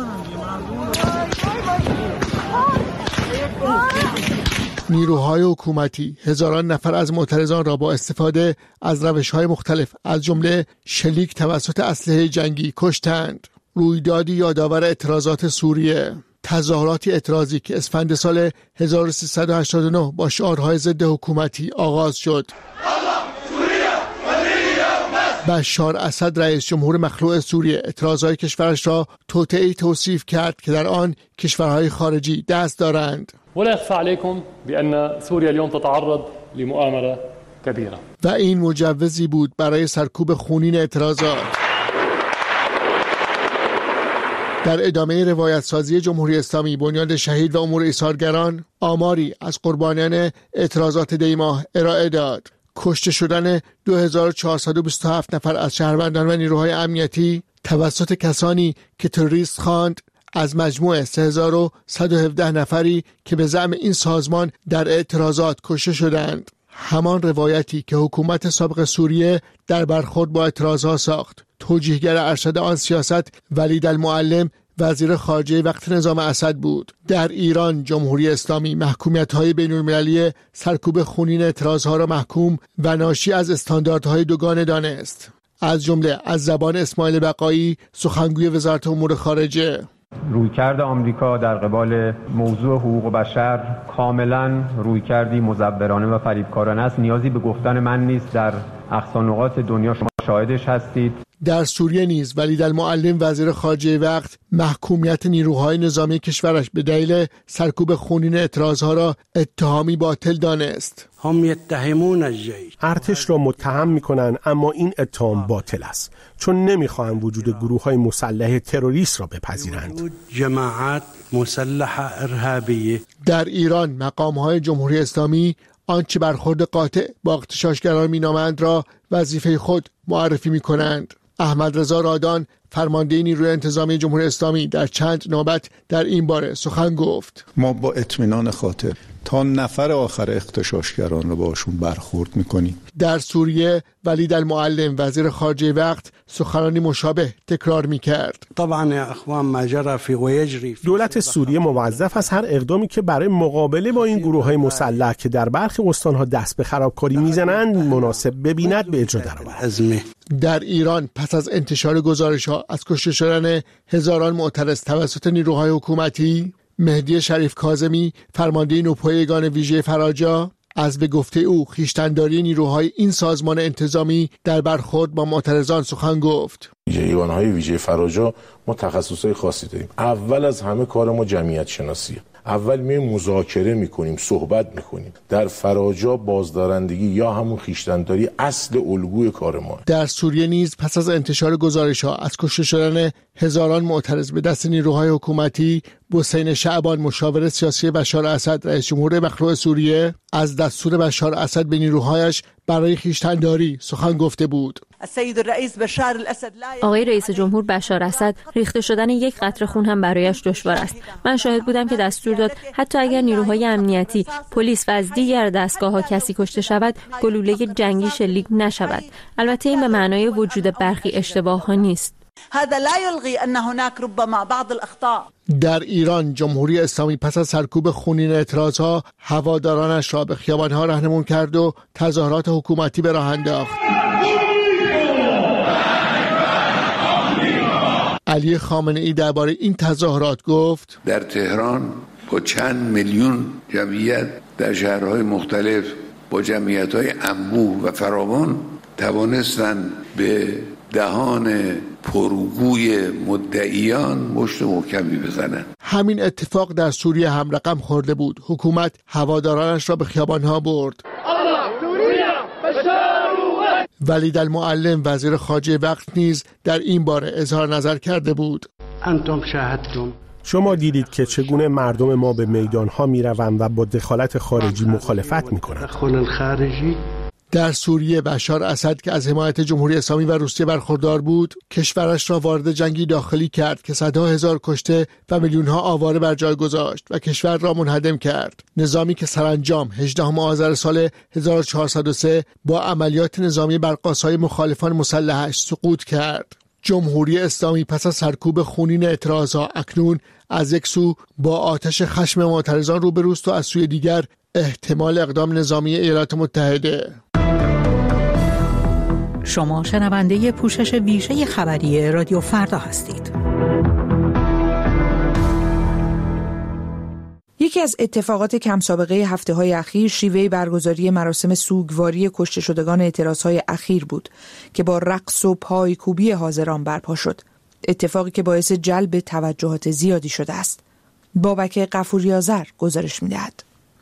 نیروهای حکومتی هزاران نفر از معترضان را با استفاده از روش‌های مختلف از جمله شلیک توسط اسلحه جنگی کشتند. رویدادی یادآور اعتراضات سوریه، تظاهراتی اعتراضی که اسفند سال هزار و سیصد و هشتاد و نه با شعارهای ضد حکومتی آغاز شد. بشار اسد رئیس جمهور مخلوع سوریه اعتراضهای کشورش را توطئه‌ای توصیف کرد که در آن کشورهای خارجی دست دارند. ولا يخفى عليكم بأن سوريا اليوم تتعرض لمؤامرة كبيرة. و این مجوزی بود برای سرکوب خونین اعتراضات. در ادامه روایت سازی جمهوری اسلامی، بنیاد شهید و امور ایثارگران آماری از قربانیان اعتراضات دیماه ارائه داد. کشته شدن دو هزار و چهارصد و بیست و هفت نفر از شهروندان و نیروهای امنیتی توسط کسانی که تروریست خواند از مجموع سه هزار و صد و هفده نفری که به زعم این سازمان در اعتراضات کشته شدند. همان روایتی که حکومت سابق سوریه در برخورد با اعتراضها ساخت. توجیهگر ارشد آن سیاست ولید المعلم وزیر خارجه وقت نظام اسد بود. در ایران جمهوری اسلامی محکومیت‌های بین‌المللی سرکوب خونین اعتراضها را محکوم و ناشی از استانداردهای دوگانه دانست. از جمله از زبان اسماعیل بقایی سخنگوی وزارت امور خارجه. رویکرد آمریکا در قبال موضوع حقوق بشر کاملا رویکردی مزورانه و فریبکارانه است. نیازی به گفتن من نیست، در اقصا نقاط دنیا شما شاهدش هستید. در سوریه نیز ولیدالمعلم وزیر خارجه وقت محکومیت نیروهای نظامی کشورش به دلیل سرکوب خونین اعتراضها را اتهامی باطل دانست. هم یتهمون الجیش، ارتش را متهم می‌کنند، اما این اتهام باطل است، چون نمی‌خواهند وجود گروه‌های مسلح تروریست را بپذیرند. جماعات مسلحه ارهابیه. در ایران مقام‌های جمهوری اسلامی آنچه برخورد قاطع با اغتشاشگران مینامند را وظیفه خود معرفی می‌کنند. احمد رضا رادان فرمانده نیروی انتظامی جمهوری اسلامی در چند نوبت در این باره سخن گفت. ما با اطمینان خاطر تا نفر آخر اغتشاشگران را باشون برخورد میکنیم. در سوریه ولیدالمعلم وزیر خارجه وقت سخنانی مشابه تکرار میکرد. دولت سوریه موظف است هر اقدامی که برای مقابله با این گروه‌های مسلح که در برخی استان‌ها دست به خرابکاری میزنند مناسب ببیند به اجرا درآورد. در ایران پس از انتشار گزارش‌ها از کشته شدن هزاران معترض توسط نیروهای حکومتی، مهدی شریف کاظمی فرمانده نوپای یگان ویژه فراجا از به گفته او خویشتن‌داری نیروهای این سازمان انتظامی در برخورد با معترضان سخن گفت. یگانهای ویژه فراجا ما تخصصهای خاصی داریم. اول از همه کار ما جمعیت شناسیه. اول می مذاکره میکنیم، صحبت میکنیم. در فراجا بازدارندگی یا همون خویشتن‌داری اصل الگوی کار ما. در سوریه نیز پس از انتشار گزارش‌ها از کشته شدن هزاران معترض به دست نیروهای حکومتی، حسین شعبان مشاور سیاسی بشار اسد رئیس جمهور مخلوع سوریه از دستور بشار اسد به نیروهایش برای خویشتن‌داری سخن گفته بود. آقای رئیس جمهور بشار اسد ریخته شدن یک قطره خون هم برایش دشوار است. من شاهد بودم که دستور داد حتی اگر نیروهای امنیتی، پلیس و از دیگر دستگاه‌ها کسی کشته شود، گلوله جنگی شلیک نشود. البته این به معنای وجود برخی اشتباه‌ها نیست. هذا لا يلغي ان هناك ربما بعض الاخطاء. در ایران جمهوری اسلامی پس از سرکوب خونین اعتراضها هوادارانش را به خیابان‌ها راهنمون کرد و تظاهرات حکومتی به راه انداخت. علی خامنه‌ای درباره این تظاهرات گفت: در تهران با چند میلیون جمعیت در شهرهای مختلف با جمعیت‌های انبوه و فراوان توانستند به دهان پرگوی مدعیان مشت محکمی بزنند. همین اتفاق در سوریه هم رقم خورده بود. حکومت هوادارانش را به خیابان‌ها برد. ولیدالمعلم وزیر خارجه وقت نیز در این باره اظهار نظر کرده بود. انتم شاهدتم، شما دیدید که چگونه مردم ما به میدان‌ها می‌روند و با دخالت خارجی مخالفت می‌کنند. در سوریه بشار اسد که از حمایت جمهوری اسلامی و روسیه برخوردار بود، کشورش را وارد جنگی داخلی کرد که صدها هزار کشته و میلیون‌ها آواره بر جای گذاشت و کشور را منهدم کرد. نظامی که سرانجام هجدهم آذر سال هزار و چهارصد و سه با عملیات نظامی بر قاسای مخالفان مسلحش سقوط کرد. جمهوری اسلامی پس از سرکوب خونین اعتراضها اکنون از یک سو با آتش خشم معترضان روبروست و از سوی دیگر احتمال اقدام نظامی ایالات متحده. شما شنونده پوشش ویژه خبری رادیو فردا هستید. یکی از اتفاقات کم سابقه هفته‌های اخیر شیوه برگزاری مراسم سوگواری کشته شدگان اعتراضهای اخیر بود که با رقص و پایکوبی حاضران برپا شد. اتفاقی که باعث جلب توجهات زیادی شده است. بابک غفوری‌آذر گزارش می‌دهد.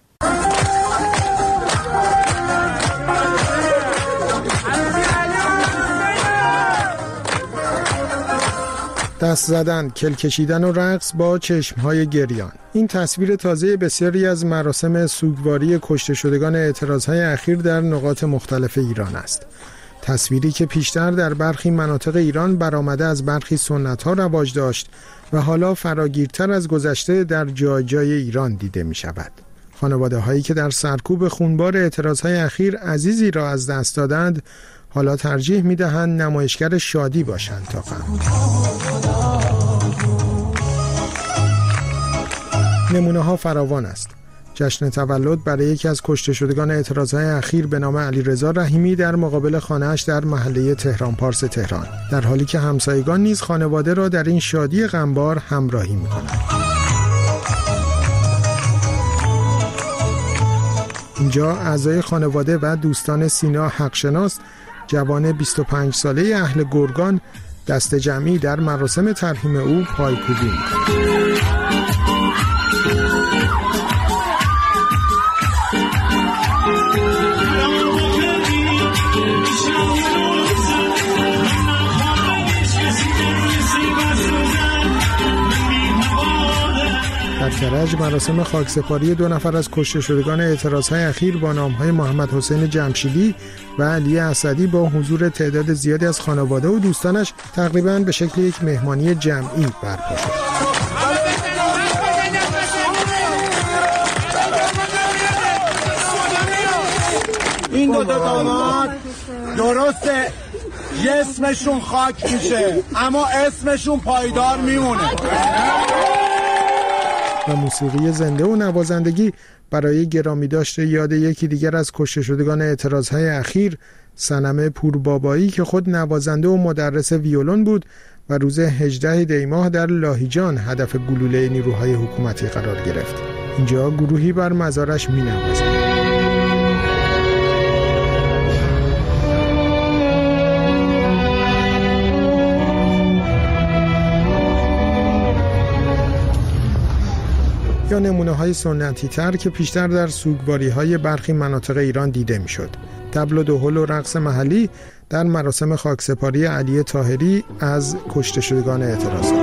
دست زدن، کل کشیدن و رقص با چشمهای گریان. این تصویر تازه بسیاری از مراسم سوگواری کشته شدگان اعتراضهای اخیر در نقاط مختلف ایران است. تصویری که پیشتر در برخی مناطق ایران برآمده از برخی سنت‌ها رواج داشت و حالا فراگیرتر از گذشته در جای جای ایران دیده می شود. خانواده هایی که در سرکوب خونبار اعتراضهای اخیر عزیزی را از دست دادند، حالا ترجیح می دهند نمایشگر شادی باشند تا غم. نمونه ها فراوان است. جشن تولد برای یکی از کشته شدگان اعتراضهای اخیر به نام علیرضا رحیمی در مقابل خانه‌اش در محله تهران پارس تهران، در حالی که همسایگان نیز خانواده را در این شادی غمبار همراهی می‌کنند. اینجا اعضای خانواده و دوستان سینا حقشناس، جوان بیست و پنج ساله اهل گرگان، دست جمعی در مراسم ترحیم او پایکوبی می‌کنند. در کرج مراسم خاکسپاری دو نفر از کشته شدگان اعتراضهای اخیر با نام‌های محمد حسین جمشیدی و علی اسدی با حضور تعداد زیادی از خانواده و دوستانش تقریباً به شکل یک مهمانی جمعی برپا شد. این دو تا داماد درسته جسمشون خاک میشه اما اسمشون پایدار میمونه. و موسیقی زنده و نوازندگی برای گرامی داشته یاد یکی دیگر از کشته شدگان اعتراضهای اخیر، صنم پوربابایی که خود نوازنده و مدرس ویولون بود و روز هجدهم دی ماه در لاهیجان هدف گلوله نیروهای حکومتی قرار گرفت. اینجا گروهی بر مزارش می نوازند. یا نمونه های سنتی تر که پیشتر در سوگواری های برخی مناطق ایران دیده می شد. طبل و دهل و رقص محلی در مراسم خاکسپاری علی طاهری از کشته شدگان اعتراضات.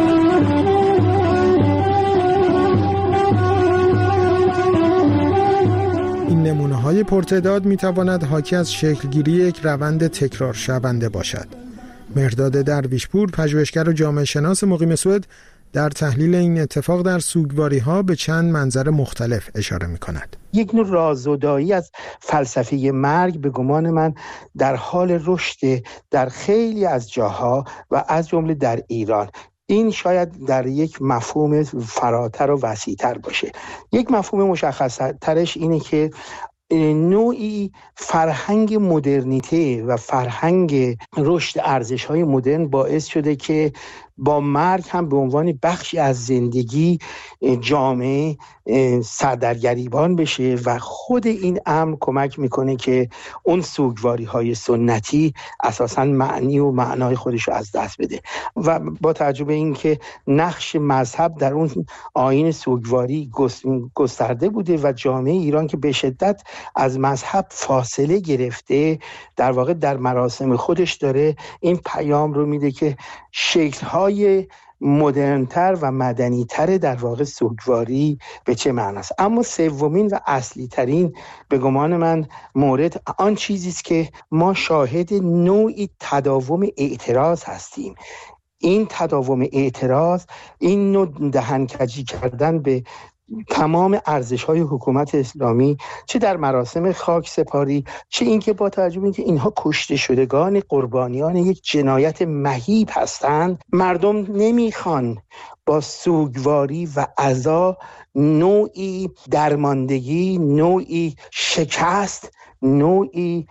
این نمونه های پرتعداد می تواند حاکی از شکلگیری یک روند تکرار شونده باشد. مهرداد درویشپور، پژوهشگر و جامعه شناس مقیم سوئد، در تحلیل این اتفاق در سوگواری‌ها به چند منظر مختلف اشاره می‌کند. یک نوع رازودایی از فلسفه مرگ به گمان من در حال رشد در خیلی از جاها و از جمله در ایران. این شاید در یک مفهوم فراتر و وسیع‌تر باشه. یک مفهوم مشخص‌ترش اینه که نوعی فرهنگ مدرنیته و فرهنگ رشد ارزش‌های مدرن باعث شده که با مرگ هم به عنوان بخشی از زندگی جامعه سردرگریبان بشه و خود این امر کمک میکنه که اون سوگواری‌های سنتی اساساً معنی و معنای خودش رو از دست بده و با توجه به اینکه نقش مذهب در اون آیین سوگواری گسترده بوده و جامعه ایران که به شدت از مذهب فاصله گرفته، در واقع در مراسم خودش داره این پیام رو میده که شکل‌های مدرن‌تر و مدنی‌تر در واقع سوگواری به چه معنی است. اما سومین و اصلی ترین به گمان من مورد آن چیزی است که ما شاهد نوعی تداوم اعتراض هستیم. این تداوم اعتراض، این نوع دهنکجی کردن به تمام ارزش‌های حکومت اسلامی، چه در مراسم خاک سپاری، چه اینکه با توجه به اینکه اینها کشته شدگان قربانیان یک جنایت مهیب هستند، مردم نمیخوان با سوگواری و عزا نوعی درماندگی، نوعی شکست، نوعی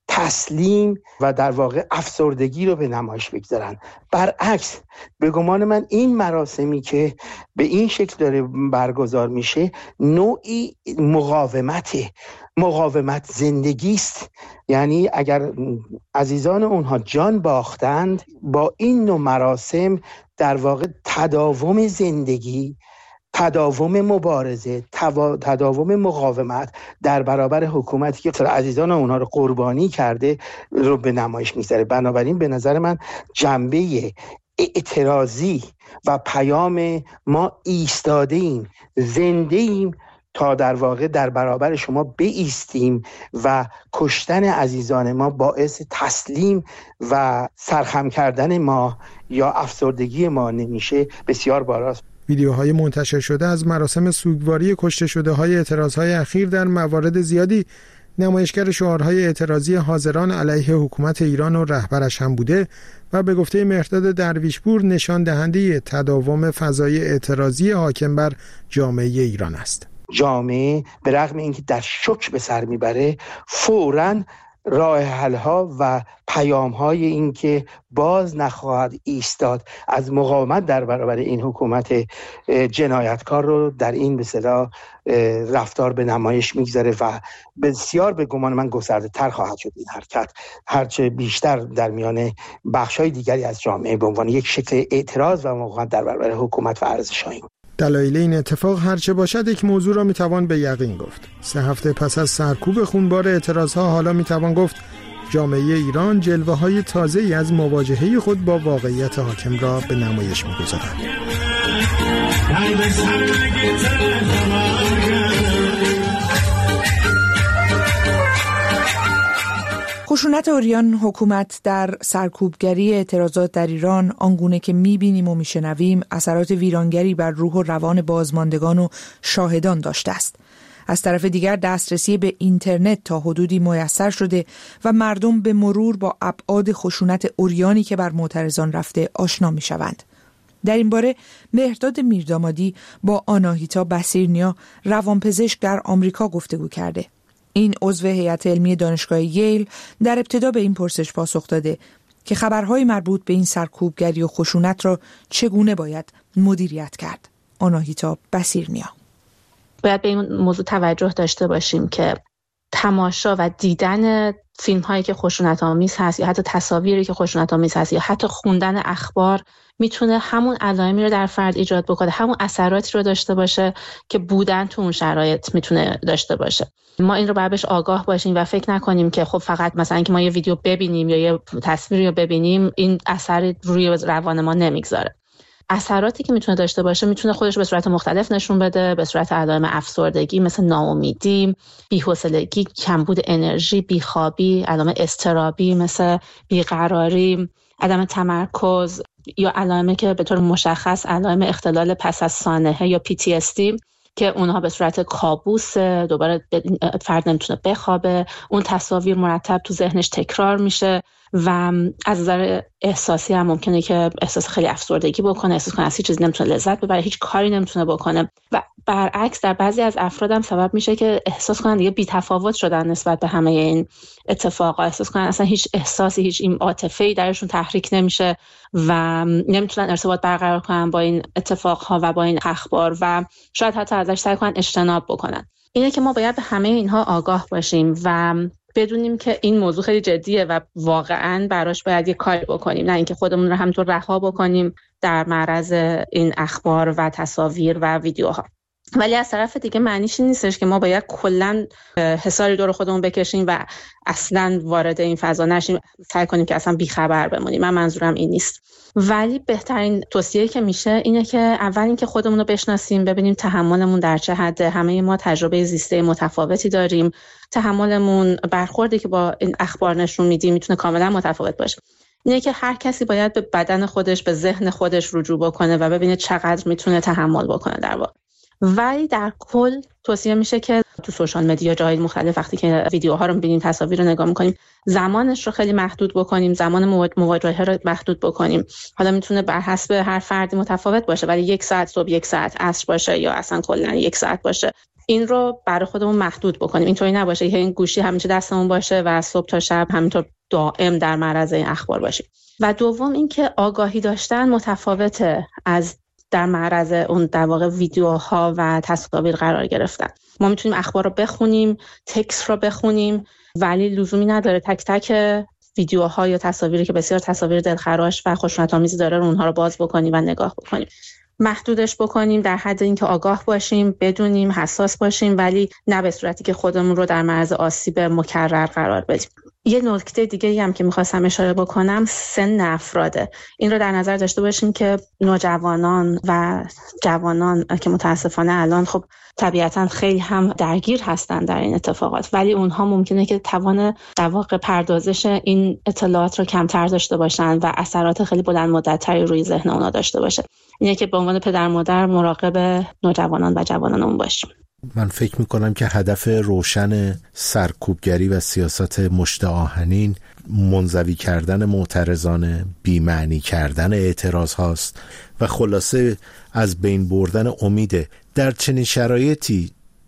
تسلیم و در واقع افسردگی رو به نمایش بگذارن. برعکس به گمان من این مراسمی که به این شکل داره برگزار میشه نوعی مقاومته. مقاومت زندگی است. یعنی اگر عزیزان اونها جان باختند، با این نوع مراسم در واقع تداوم زندگی، تداوم مبارزه، تداوم مقاومت در برابر حکومتی که عزیزان اونها رو قربانی کرده رو به نمایش می‌گذاره. بنابراین به نظر من جنبه اعتراضی و پیام ما ایستاده ایم، زنده ایم تا در واقع در برابر شما بایستیم و کشتن عزیزان ما باعث تسلیم و سرخم کردن ما یا افسردگی ما نمیشه، بسیار بالاست. ویدیوهای منتشر شده از مراسم سوگواری کشته شده های اعتراضهای اخیر در موارد زیادی نمایشگر شعارهای اعتراضی حاضران علیه حکومت ایران و رهبرش هم بوده و به گفته مهرداد درویشپور نشان دهنده تداوم فضای اعتراضی حاکم بر جامعه ایران است. جامعه به رغم اینکه در شوک به سر میبره فوراً راه حل‌ها و پیام‌های این که باز نخواهد ایستاد از مقاومت در برابر این حکومت جنایتکار رو در این به اصطلاح رفتار به نمایش میگذاره و بسیار به گمان من گسترده تر خواهد شد این حرکت، هرچه بیشتر در میان بخش‌های دیگری از جامعه به عنوان یک شکل اعتراض و مقاومت در برابر حکومت و ارزش‌های اون. دلایل این اتفاق هرچه باشد یک موضوع را میتوان به یقین گفت. سه هفته پس از سرکوب خونبار اعتراضها حالا میتوان گفت جامعه ایران جلوه‌های تازه‌ای از مواجهه خود با واقعیت حاکم را به نمایش می‌گذارد. خشونت عریان حکومت در سرکوبگری اعتراضات در ایران آنگونه که می‌بینیم و می‌شنویم اثرات ویرانگری بر روح و روان بازماندگان و شاهدان داشته است. از طرف دیگر دسترسی به اینترنت تا حدودی میسر شده و مردم به مرور با ابعاد خشونت عریانی که بر معترضان رفته آشنا می‌شوند. در این باره مهرداد میردامادی با آناهیتا بصیرنیا روانپزشک در آمریکا گفتگو کرده. این عضو هیئت علمی دانشگاه ییل در ابتدا به این پرسش پاسخ داده که خبرهای مربوط به این سرکوبگری و خشونت را چگونه باید مدیریت کرد. آناهیتا بصیرنیا: باید به این موضوع توجه داشته باشیم که تماشا و دیدن فیلم هایی که خشونت آمیز هست یا حتی تصاویری که خشونت آمیز هست یا حتی خوندن اخبار میتونه همون علائمی رو در فرد ایجاد بکنه، همون اثراتی رو داشته باشه که بودن تو اون شرایط میتونه داشته باشه. ما این رو باید بهش آگاه باشیم و فکر نکنیم که خب فقط مثلا که ما یه ویدیو ببینیم یا یه تصویری رو ببینیم این اثری روی روان ما نمیگذاره. اثراتی که میتونه داشته باشه میتونه خودش به صورت مختلف نشون بده، به صورت علائم افسردگی مثل ناامیدی، بی‌حوصلگی، کمبود انرژی، بیخوابی، علائم اضطرابی مثل بیقراری، عدم تمرکز، یا علائمی که به طور مشخص علائم اختلال پس از سانحه یا پی تی اس دی که اونها به صورت کابوس، دوباره فرد نمیتونه بخوابه، اون تصاویر مرتب تو ذهنش تکرار میشه و از نظر احساسی هم ممکنه که احساس خیلی افسردگی بکنه، احساس کنه از هیچ چیزی نمیتونه لذت ببره، هیچ کاری نمیتونه بکنه و برعکس در بعضی از افراد هم سبب میشه که احساس کنن دیگه بی‌تفاوت شدن نسبت به همه این اتفاقا، احساس کنن اصلا هیچ احساسی، هیچ این عاطفه‌ای درشون تحریک نمیشه و نمیتونن ارتباط برقرار کنن با این اتفاقها و با این اخبار و شاید حتی ازش سعی کنن اجتناب بکنن. اینه که ما باید به همه اینها آگاه باشیم و بدونیم که این موضوع خیلی جدیه و واقعاً براش باید یه کاری بکنیم، نه اینکه خودمون رو همینطور رها بکنیم در معرض این اخبار و تصاویر و ویدیوها. ولی از طرف دیگه معنیش این نیستش که ما باید کلاً حصاری دور خودمون بکشیم و اصلاً وارد این فضا نشیم، سعی کنیم که اصلا بیخبر بمونیم. من منظورم این نیست. ولی بهترین توصیه‌ای که میشه اینه که اول اینکه خودمون رو بشناسیم، ببینیم تحملمون در چه حده. همه ما تجربه زیسته متفاوتی داریم، تحملمون، برخوردی که با این اخبار نشون میدیم میتونه کاملا متفاوت باشه. اینه که هر کسی باید به بدن خودش، به ذهن خودش رجوع بکنه و ببینه چقدر میتونه تحمل بکنه در واقع. ولی در کل توصیه میشه که تو سوشال مدیا جای مختلف وقتی که ویدیوها رو می‌بینیم، تصاویر رو نگاه می‌کنیم، زمانش رو خیلی محدود بکنیم، زمان مواجهه رو محدود بکنیم. حالا میتونه بر حسب هر فردی متفاوت باشه، ولی یک ساعت صبح، یک ساعت عصر باشه یا اصلا کلا یک ساعت باشه. این رو برای خودمون محدود بکنیم. اینطوری نباشه که این گوشی همیشه دستمون باشه و صبح تا شب همینطور دائم در معرض این اخبار باشیم. و دوم اینکه آگاهی داشتن متفاوته از در معرض اون در واقع ویدیوها و تصاویر قرار گرفتن. ما میتونیم اخبار رو بخونیم، تکست رو بخونیم، ولی لزومی نداره تک تک ویدیوها یا تصاویری که بسیار تصاویر دلخراش و خشونت‌آمیزی داره رو اونها رو باز بکنیم و نگاه بکنیم. محدودش بکنیم در حد اینکه آگاه باشیم، بدونیم، حساس باشیم، ولی نه به صورتی که خودمون رو در معرض آسیب مکرر قرار بدیم. یه نکته دیگه هم که می‌خواستم اشاره بکنم سن افراده. این رو در نظر داشته باشیم که نوجوانان و جوانان که متاسفانه الان خب طبیعتاً خیلی هم درگیر هستن در این اتفاقات، ولی اونها ممکنه که توان در واقع پردازش این اطلاعات رو کمتر داشته باشن و اثرات خیلی بلند مدت‌تری روی ذهن اونها داشته باشه. اینه که به عنوان پدر مادر مراقب نوجوانان و جوانان باشیم. من فکر میکنم که هدف روشن سرکوبگری و سیاست مشت آهنین منزوی کردن معترضان، بی‌معنی کردن اعتراض هاست و خلاصه از بین بردن امیده. در چنین شرایطی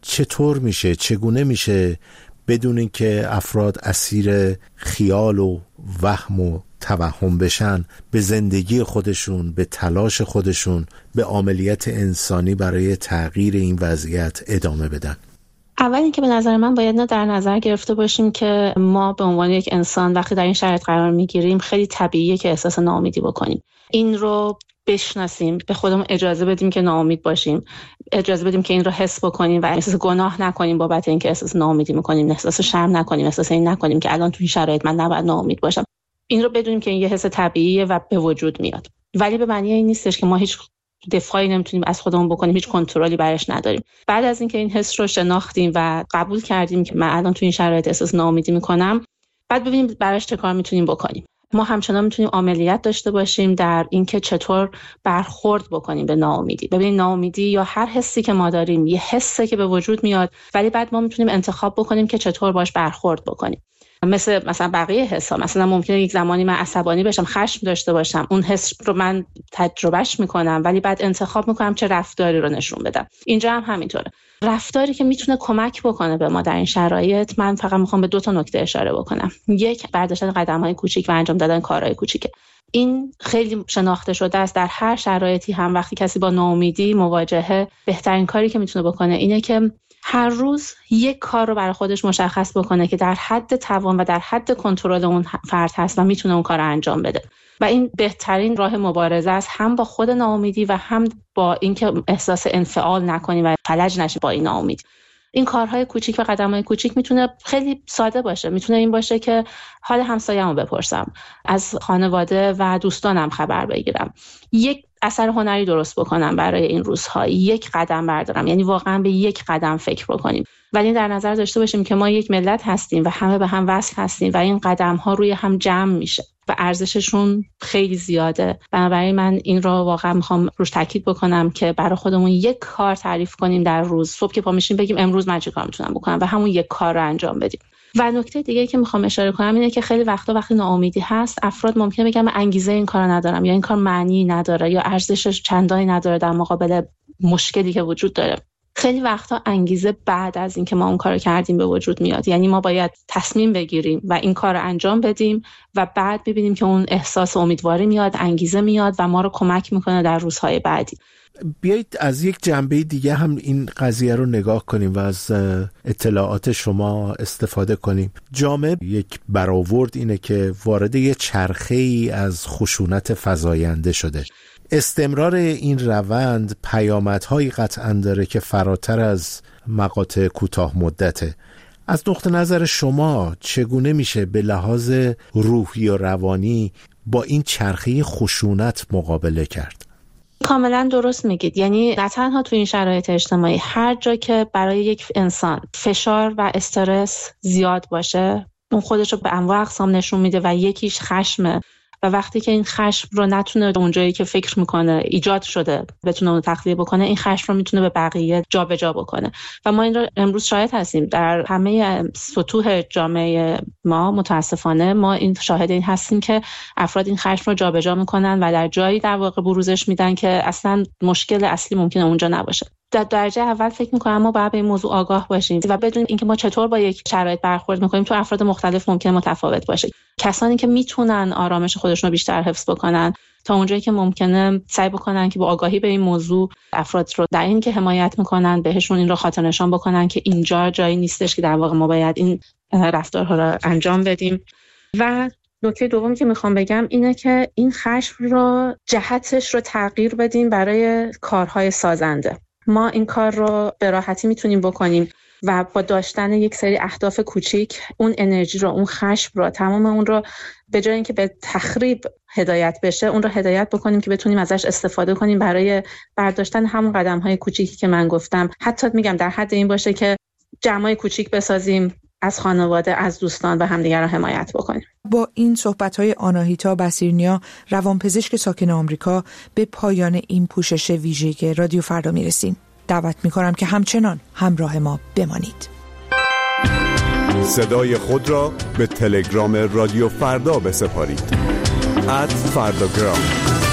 چطور میشه، چگونه میشه بدون اینکه افراد اسیر خیال و وهم و توهم بشن به زندگی خودشون، به تلاش خودشون، به عملیات انسانی برای تغییر این وضعیت ادامه بدن؟ اول اینکه به نظر من باید نه در نظر گرفته باشیم که ما به عنوان یک انسان وقتی در این شرایط قرار میگیریم خیلی طبیعیه که احساس ناامیدی بکنیم. این رو بشناسیم، به خودمون اجازه بدیم که ناامید باشیم، اجازه بدیم که این رو حس بکنیم و احساس گناه نکنیم بابت اینکه احساس ناامیدی میکنیم، احساس شرم نکنیم، احساس این نکنیم که الان تو این شرایط من نباید ناامید باشم. این رو بدونیم که این یه حس طبیعیه و به وجود میاد، ولی به معنی این نیستش که ما هیچ دفاعی نمیتونیم از خودمون بکنیم، هیچ کنترلی برش نداریم. بعد از اینکه این حس رو شناختیم و قبول کردیم که من الان تو این شرایط احساس ناامیدی میکنم، بعد ببینیم براش چه کار میتونیم بکنیم. ما همچنان میتونیم عملیات داشته باشیم در اینکه چطور برخورد بکنیم به ناامیدی. ببین ناامیدی یا هر حسی که ما داریم یه حسی که به وجود میاد، ولی بعد ما میتونیم انتخاب بکنیم که چطور باش برخورد بکنیم. مثل مثلا بقیه حسا، مثلا ممکنه یک زمانی من عصبانی بشم، خشم داشته باشم، اون حس رو من تجربهش میکنم ولی بعد انتخاب میکنم چه رفتاری رو نشون بدم. اینجا هم همینطوره. رفتاری که میتونه کمک بکنه به ما در این شرایط، من فقط میخوام به دو تا نکته اشاره بکنم. یک، برداشتن قدم‌های کوچیک و انجام دادن کارهای کوچیکه. این خیلی شناخته شده است. در هر شرایطی هم وقتی کسی با ناامیدی مواجهه، بهترین کاری که میتونه بکنه اینه که هر روز یک کار رو برای خودش مشخص بکنه که در حد توان و در حد کنترل اون فرد هست و میتونه اون کار رو انجام بده. و این بهترین راه مبارزه است، هم با خود ناامیدی و هم با اینکه احساس انفعال نکنی و فلج نشی با این ناامیدی. این کارهای کوچیک و قدم‌های کوچیک میتونه خیلی ساده باشه. میتونه این باشه که حال همسایه‌مو بپرسم، از خانواده و دوستانم خبر بگیرم، یک اثر هنری درست بکنم برای این روزها، یک قدم بردارم. یعنی واقعا به یک قدم فکر بکنیم. ولی در نظر داشته باشیم که ما یک ملت هستیم و همه به هم وصل هستیم و این قدم‌ها روی هم جمع میشه و ارزششون خیلی زیاده. بنابراین من این رو واقعا میخوام روش تاکید بکنم که برای خودمون یک کار تعریف کنیم در روز. صبح که پا میشیم بگیم امروز من چه کار میتونم بکنم و همون یک کار رو انجام بدیم. و نکته دیگه که میخوام اشاره کنم اینه که خیلی وقتا وقتی ناامیدی هست، افراد ممکنه بگن من انگیزه این کارو ندارم، یا این کار معنی نداره، یا ارزشش چندانی نداره در مقابل مشکلی که وجود داره. خیلی وقتا انگیزه بعد از اینکه ما اون کارو کردیم به وجود میاد. یعنی ما باید تصمیم بگیریم و این کارو انجام بدیم و بعد ببینیم که اون احساس امیدواری میاد، انگیزه میاد و ما رو کمک میکنه در روزهای بعدی. بیایید از یک جنبه دیگه هم این قضیه رو نگاه کنیم و از اطلاعات شما استفاده کنیم. جامعه یک برآورد اینه که وارد یه چرخه‌ای از خشونت فزاینده شده. استمرار این روند پیامدهایی قطعاً داره که فراتر از مقاطع کوتاه مدته. از نقطه نظر شما چگونه میشه به لحاظ روحی و روانی با این چرخه خشونت مقابله کرد؟ کاملا درست میگید. یعنی نه تنها تو این شرایط اجتماعی، هر جا که برای یک انسان فشار و استرس زیاد باشه، اون خودش رو به انواع اقسام نشون میده و یکیش خشمه. و وقتی که این خشم رو نتونه اونجایی که فکر میکنه ایجاد شده بتونه اون تخلیه بکنه، این خشم رو میتونه به بقیه جابجا بکنه. و ما این رو امروز شاهد هستیم در همه سطوح جامعه ما. متاسفانه ما این شاهد این هستیم که افراد این خشم رو جابجا میکنن و در جایی در واقع بروزش میدن که اصلا مشکل اصلی ممکنه اونجا نباشه. در درجه اول فکر میکنم ما باید به این موضوع آگاه باشیم و بدونیم اینکه ما چطور با یک شرایط برخورد میکنیم. تو افراد مختلف ممکنه متفاوت باشه. کسانی که میتونن آرامش خودشون رو بیشتر حفظ بکنن، تا اونجایی که ممکنه سعی بکنن که با آگاهی به این موضوع افراد رو در این که حمایت میکنن بهشون این رو خاطر نشان بکنن که اینجا جایی نیستش که در واقع ما باید این رفتارها رو انجام بدیم. و نکته دومی که میخوام بگم اینه که این خشم رو جهتش رو تغییر بدیم برای کارهای سازنده. ما این کار رو به راحتی میتونیم بکنیم و با داشتن یک سری اهداف کوچیک اون انرژی رو، اون خشم رو، تمام اون رو به جای اینکه به تخریب هدایت بشه، اون رو هدایت بکنیم که بتونیم ازش استفاده کنیم برای برداشتن همون قدم‌های کوچیکی که من گفتم. حتی میگم در حد این باشه که جمعای کوچیک بسازیم، از خانواده، از دوستان و همدیگر رو حمایت بکنیم. با این صحبت‌های آناهیتا بصیرنیا، روانپزشک ساکن آمریکا، به پایان این پوشش ویژه رادیو فردا میرسیم. دعوت میکنم که همچنان همراه ما بمانید. صدای خود را به تلگرام رادیو فردا بسپارید. ات فرداگرام.